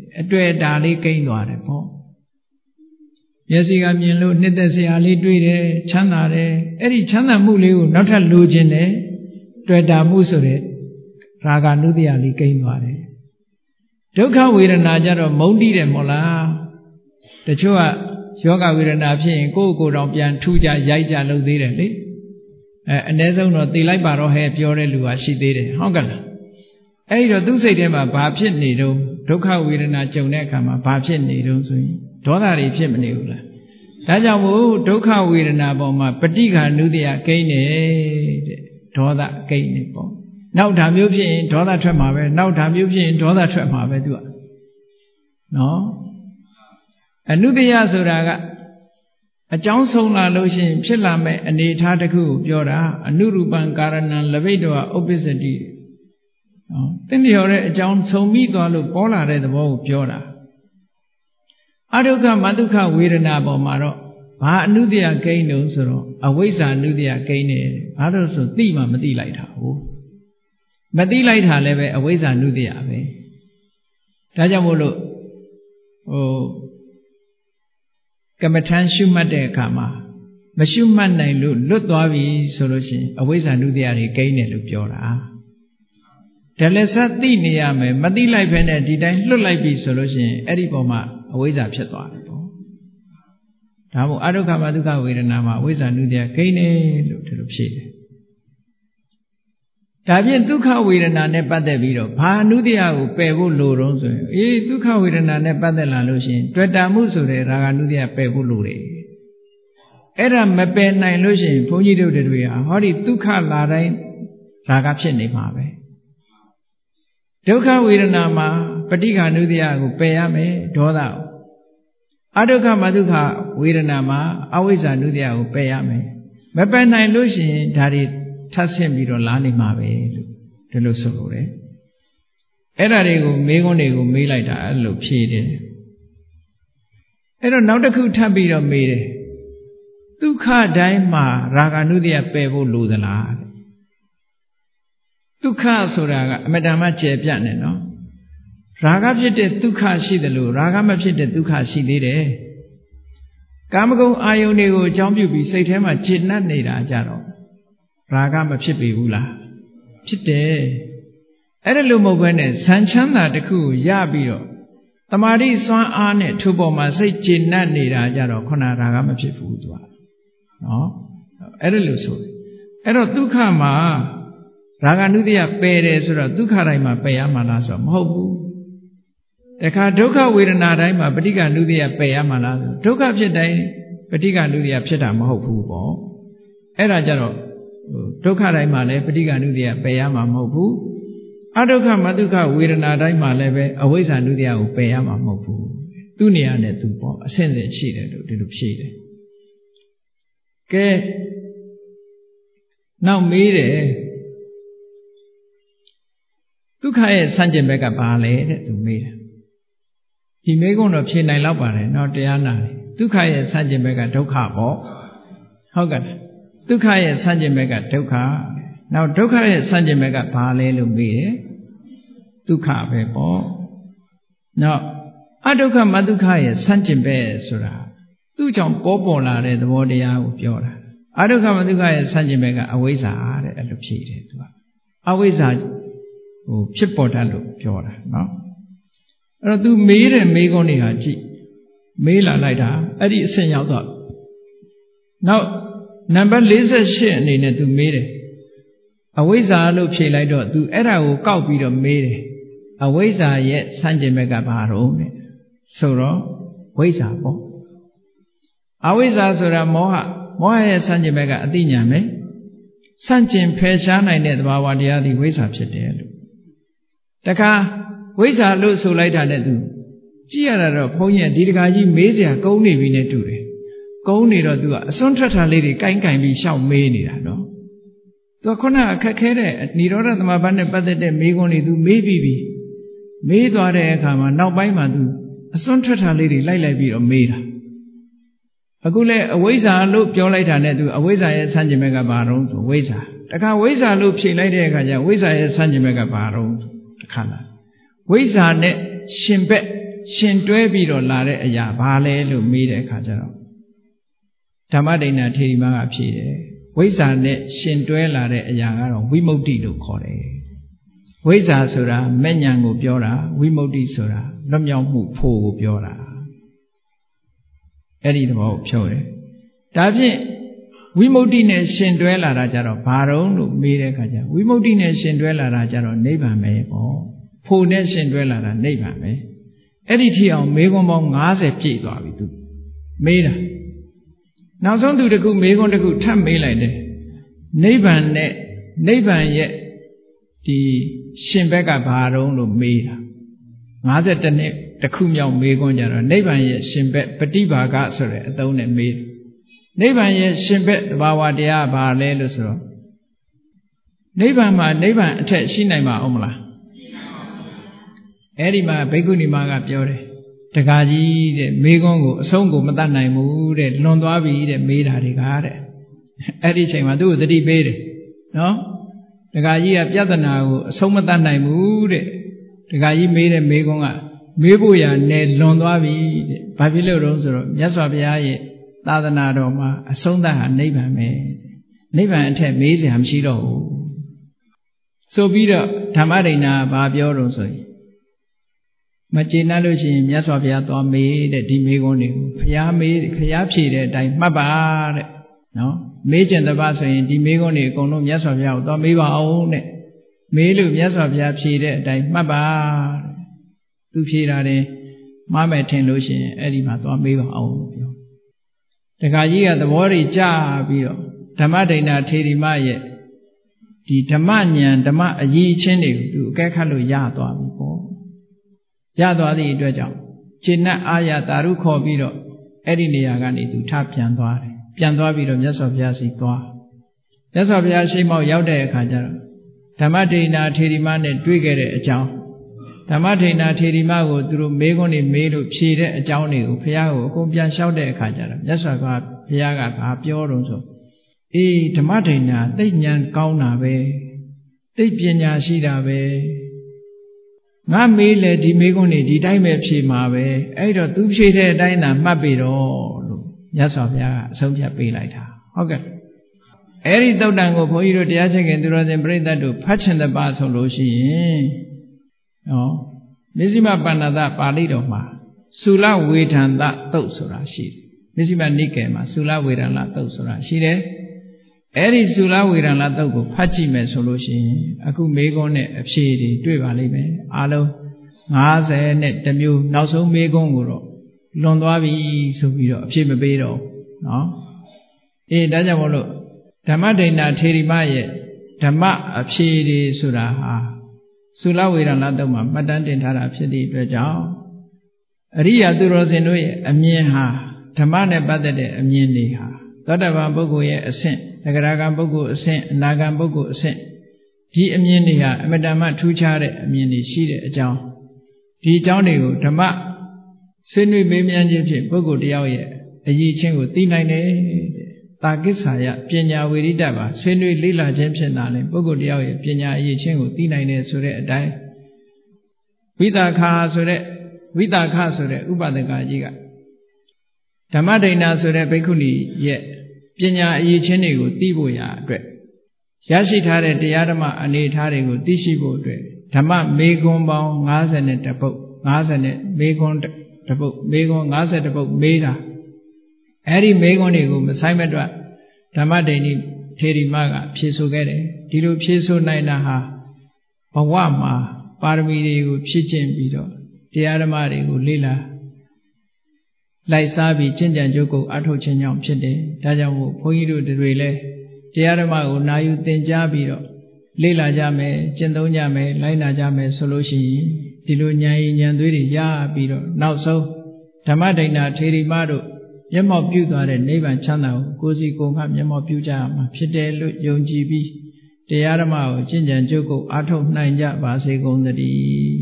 အတွေ့အတာလေးကိန်းသွားတယ်ပေါ့မျက်စိကမြင်လို့နှစ်သက်စရာလေးတွေ့တယ်ချမ်းသာတယ်အဲ့ဒီချမ်းသာမှုလေးကိုနောက်ထပ်လိုချင်တယ်တွေ့တာမှုဆိုတဲ့ရာဂနုတ္တိယလေးကိန်းသွားတယ်ဒုက္ခဝေဒနာကြတော့မုန်းတိတယ်မို့လားတချို့ကယောဂဝေဒနာဖြစ်ရင်ကိုယ့်ကိုယ်တော်ပြန်ထူးကြရိုက်ကြလုပ်သေးတယ်လေအဲအ ਨੇ ဆုံးတော့သိလိုက်ပါတော့ဟဲ့ပြောတဲ့လူကရှိသေးတယ်ဟုတ်ကဲ့လားအဲ့ဒီတော့သူ့စိတ်ထဲမှာဘာဖြစ်နေတုံးဒုက္ခဝေဒနာကြုံတဲ့အခါမှာဘာဖြစ်နေတုံးဆိုရင်ဒေါသတွေဖြစ်မနေဘူးလားဒါကြောင့်မို့ဒုက္ခဝေဒနာပေါ်မှာပဋိက္ခဏုတ္တိယကိန်းနေတဲ့ဒေါသကိန်းနေပေါ့နောက်ဓာမျိုးဖြစ်ရင်ဒေါသထွက်မှာပဲနောက်ဓာမျိုးဖြစ်ရင်ဒေါသထွက်မှာပဲသူကနော်အနုတ္တိယဆိုတာကအကြောင်းဆုံးလာလို့ရှိရင်ဖြစ်လာမဲ့အနေအထားတစ်ခုကိုပြောတာအနုရူပံကာရဏံလဘိတောဥပ္ပစ္စတိနော်တင်းလျော်တဲ့အကြောင်းဆုံးပြီးသွားလို့ပေါ်လာတဲ့သဘောကိုပြောတာအဒုက္ခမဒုက္ခဝေဒနာပေါ်မှာတော့ဘာအနုတ္တိယကိန်းတုံးဆိုတော့အဝိဇ္ဇာအနုတ္တိယကိန်းနေဘာလို့ဆိုသိမှမသိလိုက်တာဟုတ်မသိလိုက်တာလည်းပဲအဝိဇ္ဇာနုတ္တိယပဲဒါကြောင့်မို့လို့ဟိုကမ္မထမ်းရှုမှတ်တဲ့အခါမှာမရှုမှတ်နိုင်လို့လွတ်သွားပြီဆိုလို့ရှိရင်အဝိဇ္ဇာနုတ္တိယတွေကိန်းတယ်လို့ပြောတာဒါလည်းစသိနေရမယ်မသိလိုက်ဖ ೇನೆ ဒီတိုင်းလွတ်လိုက်ပြီဆိုလို့ရှိရင်အဲ့ဒီပေါ်မှာအဝိဇ္ဇာဖြစ်သွားတယ်ပေါ့ဒါမို့အဒုက္ခမဒုက္ခဝေဒနာမှာအဝိဇ္ဇာနုတ္တိယကိန်းတယ်လို့ဒီလိုဖြေတယ်ဒါဖြင့်ဒုက္ခဝေဒနာနဲ့ပတ်သက်ပြီးတော့ဘာအနုတ္တိယကိုပယ်ဖို့လိုတော့ဆိုရင်အေးဒုက္ခဝေဒနာနဲ့ပတ်သက်လာလို့ရှိရင်တွေ့တာမှုဆိုတဲ့ရာဂနုတ္တိယပယ်ဖို့လိုတယ်အဲ့ဒါမပယ်နိုင်လို့ရှိရင်ဘုန်းကြီးတို့တွေဟာဟောဒီဒုက္ခလာတိုင်းရာဂဖြစ်နေမှာပဲဒုက္ခဝေဒနာမှာပဋိက္ခဏုတ္တိယကိုပယ်ရမယ်ဒေါသကိုအဒုက္ခမဒုက္ခဝေဒနာမှာအဝိဇ္ဇာနုတ္တိယကိုပယ်ရမယ်မပယ်နိုင်လို့ရှိရင်ဒါတွေထပ်ဆင့်ပြီးတော့လာနေမှာပဲလို့ဒီလိုဆိုလို့တယ်အဲ့ဒါတွေကိုမေးခွန်းတွေကိုမေးလိုက်တာအဲ့လိုဖြေတယ်အဲ့တော့နောက်တစ်ခုထပ်ပြီးတော့မေးတယ်ဒုက္ခတိုင်းမှာရာဂနုတ္တိယပယ်ဖို့လိုသလားဒုက္ခဆိုတာကအမတန်မှကျယ်ပြန့်နေနော်ရာဂဖြစ်တဲ့ဒုက္ခရှိတယ်လို့ရာဂမဖြစ်တဲ့ဒုက္ခရှိသေးတယ်ကာမဂုဏ်အာယုန်တွေကိုအကြောင်းပြုပြီးစိတ်ထဲမှာကျေနပ်နေတာကြတော့ရာဂမဖြစ်ပေဘူးလားဖြစ်တယ်အဲ့ဒါလို့မဟုတ်ဘဲနဲ့ဇန်ချမ်းသာတစ်ခုကိုရပြီးတော့တမာတိစွမ်းအားနဲ့ထိုပေါ်မှာစိတ်ကျေနပ်နေတာကြတော့ခုနရာဂမဖြစ်ဘူးသူကနော်အဲ့ဒါလို့ဆိုအဲ့တော့ဒုက္ခမှာရာဂနုတ္တိယပယ်တယ်ဆိုတော့ဒုက္ခတိုင်းမှာပယ်ရမှာလားဆိုတော့မဟုတ်ဘူးတခါဒုက္ခဝေဒနာတိုင်းမှာပဋိက္ခနုတ္တိယပယ်ရမှာလားဆိုဒုက္ခဖြစ်တိုင်းပဋိက္ခနုတ္တိယဖြစ်တာမဟုတ်ဘူးပေါ့အဲ့ဒါကြတော့ဒုက္ခတိုင်းမှာလည်းပဋိက္ခနုတ္တိယပယ်ရမှာမဟုတ်ဘူးအဒုက္ခမဒုက္ခဝေဒနာတိုင်းမှာလည်းပဲအဝိဇ္ဇာနုတ္တိယကိုပယ်ရမှာမဟုတ်ဘူးသူ့နေရာနဲ့သူပေါ့အဆင့်ဆင့်ရှိတယ်လို့ဒီလိုဖြေတယ်ကဲနောက်မေးတယ်ဒုက္ခရဲ့ဆန့်ကျင်ဘက်ကဘာလဲတဲ့သူမေးတယ်ဒီမေးခွန်းတော့ဖြေနိုင်တော့ပါတယ်เนาะတရားနာတယ်ဒုက္ခရဲ့ဆန့်ကျင်ဘက်ကဒုက္ခပေါ့ဟုတ်ကဲ့ဒုက္ခရဲ့ဆန့်ကျင်ဘက်ကဒုက္ခနောက်ဒုက္ခရဲ့ဆန့်ကျင်ဘက်ကဘာလဲလို့မေးတယ်ဒုက္ခပဲပေါ့နောက်အဒုက္ခမဒုက္ခရဲ့ဆန့်ကျင်ဘက်ဆိုတာသူ့ကြောင့်ပေါ်ပေါ်လာတဲ့သဘောတရားကိုပြောတာအဒုက္ခမဒုက္ခရဲ့ဆန့်ကျင်ဘက်ကအဝိဇ္ဇာတဲ့အဲ့လိုဖြေတယ်သူကအဝိဇ္ဇာဟိုဖြစ်ပေါ်တတ်လို့ပြောတာနော်အဲ့တော့ तू မေးတဲ့မေးခွန်းတွေဟာကြည့်မေးလာလိုက်တာအဲ့ဒီအဆင့်ရောက်တော့နောက်နံပါတ်၄၈အနေနဲ့ तू မေးတယ်အဝိဇ္ဇာလို့ဖြေလိုက်တော့ तू အဲ့ဒါကိုကောက်ပြီးတော့မေးတယ်အဝိဇ္ဇာရဲ့ဆန့်ကျင်ဘက်ကဘာတော့လဲဆိုတော့ဝိဇ္ဇာပေါ့အဝိဇ္ဇာဆိုတာမောဟမောဟရဲ့ဆန့်ကျင်ဘက်ကအသိဉာဏ်ပဲဆန့်ကျင်ဖယ်ရှားနိုင်တဲ့သဘာဝတရားဒီဝိဇ္ဇာဖြစ်တယ်လို့တခါဝိဇ္ဇာလို့ဆိုလိုက်တာနဲ့သူကြည့်ရတာတော့ဘုန်းကြီးကဒီတခါကြီးမေးစရာကုန်းနေပြီနဲ့တူတယ်ကုန်းနေတော့သူကအစွန်းထွက်တာလေးတွေကိုင်းကင်ပြီးရှောက်မေးနေတာနော်သူကခုနအခက်ခဲတဲ့និရောဓသမဘတ်နဲ့ပတ်သက်တဲ့မေးခွန်းတွေသူမေးပြီးပြီမေးသွားတဲ့အခါမှာနောက်ပိုင်းမှာသူအစွန်းထွက်တာလေးတွေလိုက်လိုက်ပြီးတော့မေးတာအခုလဲအဝိဇ္ဇာလို့ပြောလိုက်တာနဲ့သူအဝိဇ္ဇာရဲ့ဆန့်ကျင်ဘက်ကဘာတော့ဆိုဝိဇ္ဇာတခါဝိဇ္ဇာလို့ဖြေလိုက်တဲ့အခါကျဝိဇ္ဇာရဲ့ဆန့်ကျင်ဘက်ကဘာတော့တခါလားဝိဇ္ဇာနဲ့ရှင်ဘက်ရှင်တွဲပြီးတော့လာတဲ့အရာဘာလဲလို့မေးတဲ့အခါကျတော့ဓမ္မဒိဏထေရီမကဖြေတယ်ဝိဇ္ဇာနဲ့ရှင်တွဲလာတဲ့အရာကတော့ဝိမု ക്തി လို့ခေါ်တယ်ဝိဇ္ဇာဆိုတာမဲ့ဉဏ်ကိုပြောတာဝိမု ക്തി ဆိုတာလွတ်မြောက်မှုဖို့ကိုပြောတာအဲ့ဒီသဘောကိုဖြုတ်တယ်ဒါဖြင့်ဝိမု ക്തി နဲ့ရှင်တွဲလာတာကြတော့ဘာတုံးလို့မေးတဲ့အခါကျဝိမု ക്തി နဲ့ရှင်တွဲလာတာကြတော့နိဗ္ဗာန်ပဲပေါ့ဖို့နဲ့ရှင်တွဲလာတာနိဗ္ဗာန်ပဲအဲ့ဒီထိအောင်မေးခွန်းပေါင်း၅၀ပြည့်သွားပြီသူမေးတာနောက်ဆုံးသူတခုမေးခွန်းတခုထပ်မေးလိုက်တယ်နိဗ္ဗာန်နဲ့နိဗ္ဗာန်ရဲ့ဒီရှင်ဘက်ကဘာတုံးလို့မေးတာ၅၁နှစ်တခုမြောက်မေးခွန်းကြတော့နိဗ္ဗာန်ရဲ့ရှင်ဘက်ပฏิဘာဂဆိုတဲ့အသုံးနဲ့မေးတယ်နိဗ္ဗာန်ရဲ့ရှင်ဘက်သဘာဝတရားဘာလဲလို့ဆိုတော့နိဗ္ဗာန်မှာနိဗ္ဗာန်အထက်ရှိနိုင်မှာအောင်မလားအဲ့ဒီမှာဘိက္ခုနီမကပြောတယ်တခါကြီးတဲ့မေးခွန်းကိုအဆုံးကိုမတတ်နိုင်ဘူးတဲ့လွန်သွားပြီတဲ့မေးတာတွေကတဲ့အဲ့ဒီချိန်မှာသူ့ကိုသတိပေးတယ်နော်တခါကြီးကပြဿနာကိုအဆုံးမတတ်နိုင်ဘူးတဲ့တခါကြီးမေးတဲ့မေးခွန်းကမေးဖို့ရနယ်လွန်သွားပြီတဲ့ဘာဖြစ်လို့လဲဆိုတော့မြတ်စွာဘုရားရဲ့သာသနာတော်မှာအဆုံးသတ်ဟာနိဗ္ဗာန်ပဲနိဗ္ဗာန်အထက်မေးစရာမရှိတော့ဘူးဆိုပြီးတော့ဓမ္မဒိဏဘာပြောတော့ဆိုရင်မကျေနပ်လို့ရှိရင်မြတ်စွာဘုရားသွားမေးတဲ့ဒီမေးခွန်းတွေကိုဘုရားမေးဘုရားဖြေတဲ့အတိုင်းမှတ်ပါတဲ့နော်မေးကျင်တပတ်ဆိုရင်ဒီမေးခွန်းတွေအကုန်လုံးမြတ်စွာဘုရားကိုသွားမေးပါအောင်တဲ့မေးလို့မြတ်စွာဘုရားဖြေတဲ့အတိုင်းမှတ်ပါတဲ့သူဖြေတာတယ်မှားမယ်ထင်လို့ရှိရင်အဲ့ဒီမှာသွားမေးပါအောင်လို့ပြောတခါကြီးကသဘောတွေကြားပြီးတော့ဓမ္မဒိဏထေရီမရဲ့ဒီဓမ္မဉာဏ်ဓမ္မအရေးချင်းတွေကိုသူအကဲခတ်လို့ရသွားပြီပေါ့ရသွားသည့်အတွက်ကြောင့်ခြေနှက်အာရတာရုခေါ်ပြီးတော့အဲ့ဒီနေရာကနေသူထပြန်သွားတယ်ပြန်သွားပြီးတော့မြတ်စွာဘုရားစီသွားမြတ်စွာဘုရားရှိမောက်ရောက်တဲ့အခါကျတော့ဓမ္မဒိဏထေရီမနဲ့တွေ့ခဲ့တဲ့အကြောင်းဓမ္မဒိဏထေရီမကိုသူတို့မေးခွန်းတွေမေးလို့ဖြေတဲ့အကြောင်းတွေကိုဘုရားကိုအကုန်ပြန်လျှောက်တဲ့အခါကျတော့မြတ်စွာဘုရားကဘာပြောတော့ဆိုအေးဓမ္မဒိဏသိဉာဏ်ကောင်းတာပဲသိပညာရှိတာပဲငါမေးလေဒီမေးခွန်းတွေဒီတိုင်းပဲဖြေမှာပဲအဲ့တော့သူဖြေတဲ့အတိုင်းသာမှတ်ပြီတော့လို့မြတ်စွာဘုရားကအဆုံးဖြတ်ပေးလိုက်တာဟုတ်ကဲ့အဲ့ဒီသုတ်တံကိုဘုန်းကြီးတို့တရားချက်ခင်သူတော်စင်ပြိဿတ်တို့ဖတ်ချင်တဲ့ပါဆိုလို့ရှိရင်နော်မဇ္ဈိမပဏ္ဏတပါဠိတော်မှာသုလဝေဒန္တသုတ်ဆိုတာရှိတယ်မဇ္ဈိမနိကေမှာသုလဝေဒန္တသုတ်ဆိုတာရှိတယ်အဲ့ဒီသုလဝေဒန္တသုတ်ကိုဖတ်ကြည့်မယ်ဆိုလို့ရှိရင်အခုမေးခွန်းနဲ့အဖြေတွေတွေ့ပါလိမ့်မယ်အားလုံး၅၀နဲ့တစ်မျိုးနောက်ဆုံးမေးခွန်းကိုတော့လွန်သွားပြီဆိုပြီးတော့အဖြေမပေးတော့နော်အေးဒါကြောင့်မို့လို့ဓမ္မဒိဏထေရီမရဲ့ဓမ္မအဖြေတွေဆိုတာဟာသုလဝေဒန္တသုတ်မှာမှတ်တမ်းတင်ထားတာဖြစ်သည့်အတွက်ကြောင့်အရိယာသူတော်စင်တို့ရဲ့အမြင်ဟာဓမ္မနဲ့ပတ်သက်တဲ့အမြင်တွေဟာသောတာပန်ပုဂ္ဂိုလ်ရဲ့အဆင့်သဂရဂံပုဂ္ဂိုလ်အဆင့်အနာဂံပုဂ္ဂိုလ်အဆင့်ဒီအမြင်တွေဟာအမတန်မှထူးခြားတဲ့အမြင်တွေရှိတဲ့အကြောင်းဒီအကြောင်းတွေကိုဓမ္မဆွေးနွေးမေးမြန်းခြင်းဖြင့်ပုဂ္ဂိုလ်တယောက်ရဲ့အရေးချင်းကိုသိနိုင်တယ်တာကိစ္ဆာယပညာဝေရိတပါဆွေးနွေးလေ့လာခြင်းဖြင့်သာလေပုဂ္ဂိုလ်တယောက်ရဲ့ပညာအရေးချင်းကိုသိနိုင်တယ်ဆိုတဲ့အတိုင်းဝိသခာဆိုတဲ့ဝိသခဆိုတဲ့ဥပဒကကြီးကဓမ္မဒိဏဆိုတဲ့ဘိက္ခုနီရဲ့ပညာအရေးချင်းတွေကိုသိဖို့ရာအတွက်ရရှိထားတဲ့တရားဓမ္မအနေအထားတွေကိုသိရှိဖို့အတွက်ဓမ္မမေခွန်းပေါင်း၅၀နဲ့တပုတ်၅၀နဲ့မေခွန်းတပုတ်မေခွန်း၅၀တပုတ်မေးတာအဲ့ဒီမေခွန်းတွေကိုမဆိုင်မတွက်ဓမ္မဒိဏထေရီမကဖြေဆိုခဲ့တယ်ဒီလိုဖြေဆိုနိုင်တာဟာဘဝမှာပါရမီတွေကိုဖြည့်ကျင့်ပြီးတော့တရားဓမ္မတွေကိုလေ့လာလိုက်စားပြီးကျင့်ကြံကြိုးကုပ်အထောက်ခြင်းကြောင့်ဖြစ်တယ်ဒါကြောင့်မို့ဘုန်းကြီးတို့တွေလည်းတရားဓမ္မကိုနာယူသင်ကြားပြီးတော့လေ့လာကြမယ်ကျင့်သုံးကြမယ်လိုက်နာကြမယ်ဆိုလို့ရှိရင်ဒီလိုဉာဏ်ရည်ဉာဏ်သွေးတွေရပြီးတော့နောက်ဆုံးဓမ္မဒိဏထေရီမတို့မျက်မှောက်ပြုသွားတဲ့နိဗ္ဗာန်ချမ်းသာကိုကိုယ်စီကိုယ်ငှမျက်မှောက်ပြုကြရမှာဖြစ်တယ်လို့ယုံကြည်ပြီးတရားဓမ္မကိုကျင့်ကြံကြိုးကုပ်အထောက်နိုင်ကြပါစေကုန်သတည်း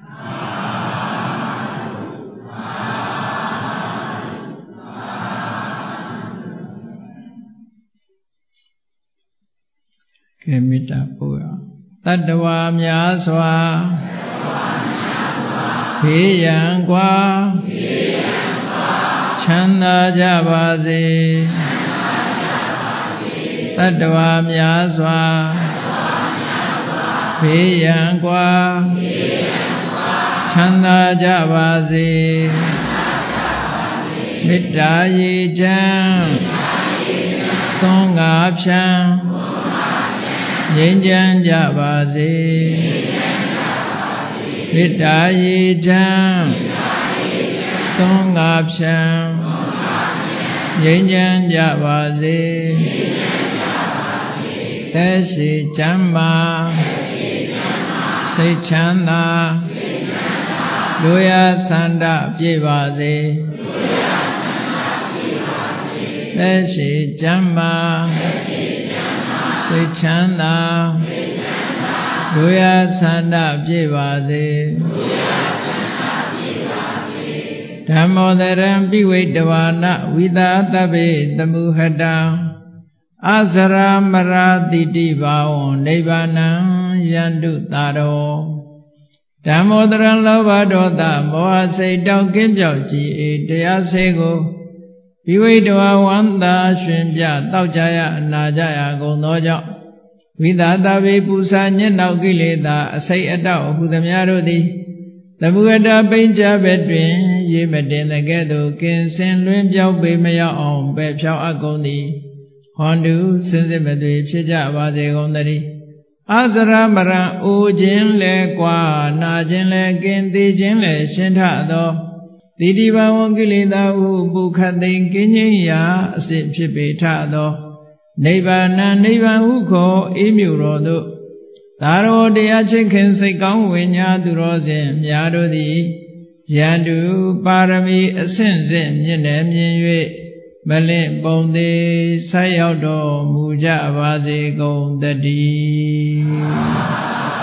ကဲမေတ္တာပို့ရတတ္တဝါများစွာဘေးရန်ကွာချမ်းသာကြပါစေတတ္တဝါများစွာဘေးရန်ကွာချမ်းသာကြပါစေမေတ္တာရေချမ်းသွန်ငါဖြံငြိမ်းချမ်းကြပါစေမေတ္တာရေချမ်းသွန်ငါဖြံငြိမ်းချမ်းကြပါစေသက်ရှိချမ်းသာစိတ်ချမ်းသာလူရဆန္ဒပြည့်ပါစေသက်ရှိချမ်းသာစိတ်ချမ်းသာလူရဆန္ဒပြည့်ပါစေဓမ္မောတရံပိဝိတဝါနဝိသာတဗ္ဗေတမုဟတံအစရာမရာတိတိဘာဝံနိဗ္ဗာနံယန္တုတာရောဓမ္မောတရံလောဘဒေါသမောဟစိတ်တောက်ကင်းပြောက်ကြည်အေတရားစေကိုပိဝိတဝါဝန္တာရှင်ပြတောက်ကြရအနာကြရကုန်သောကြောင့်ဝိသာတဗ္ဗေပူဇာညစ်နောက်ကိလေသာအစိတ်အတောက်ဟုသမျှတို့သည်သမုဂတပိဉ္စဘက်တွင်ရေမတင်တဲ့ကဲ့သို့ကင်းစင်လွင်ပြောက်ပေမရောက်အောင်ပဲဖြောင်းအပ်ကုန်သည်ဟွန်တုစင်စစ်မသွေဖြစ်ကြပါစေကုန်သတည်းအစရမရံအိုခြင်းလဲကွာနာခြင်းလဲကင်းသေးခြင်းလဲရှင်းထသောတိတိဘဝကိလေသာဟုပုခတ်သိင်ကင်းခြင်းရာအစစ်ဖြစ်ပေထသောနိဗ္ဗာန်နိဗ္ဗာန်ဟုခေါ်အေးမြူတော်သို့သာရောတရားချစ်ခင်စိတ်ကောင်းဝိညာသူတော်စဉ်များတို့သည်ယန္တုပါရမီအဆင့်ဆင့်မြင့်နယ်မြင်၍မလင့်ပုံသေးဆက်ရောက်တော်မူကြပါစေကုန်တည်း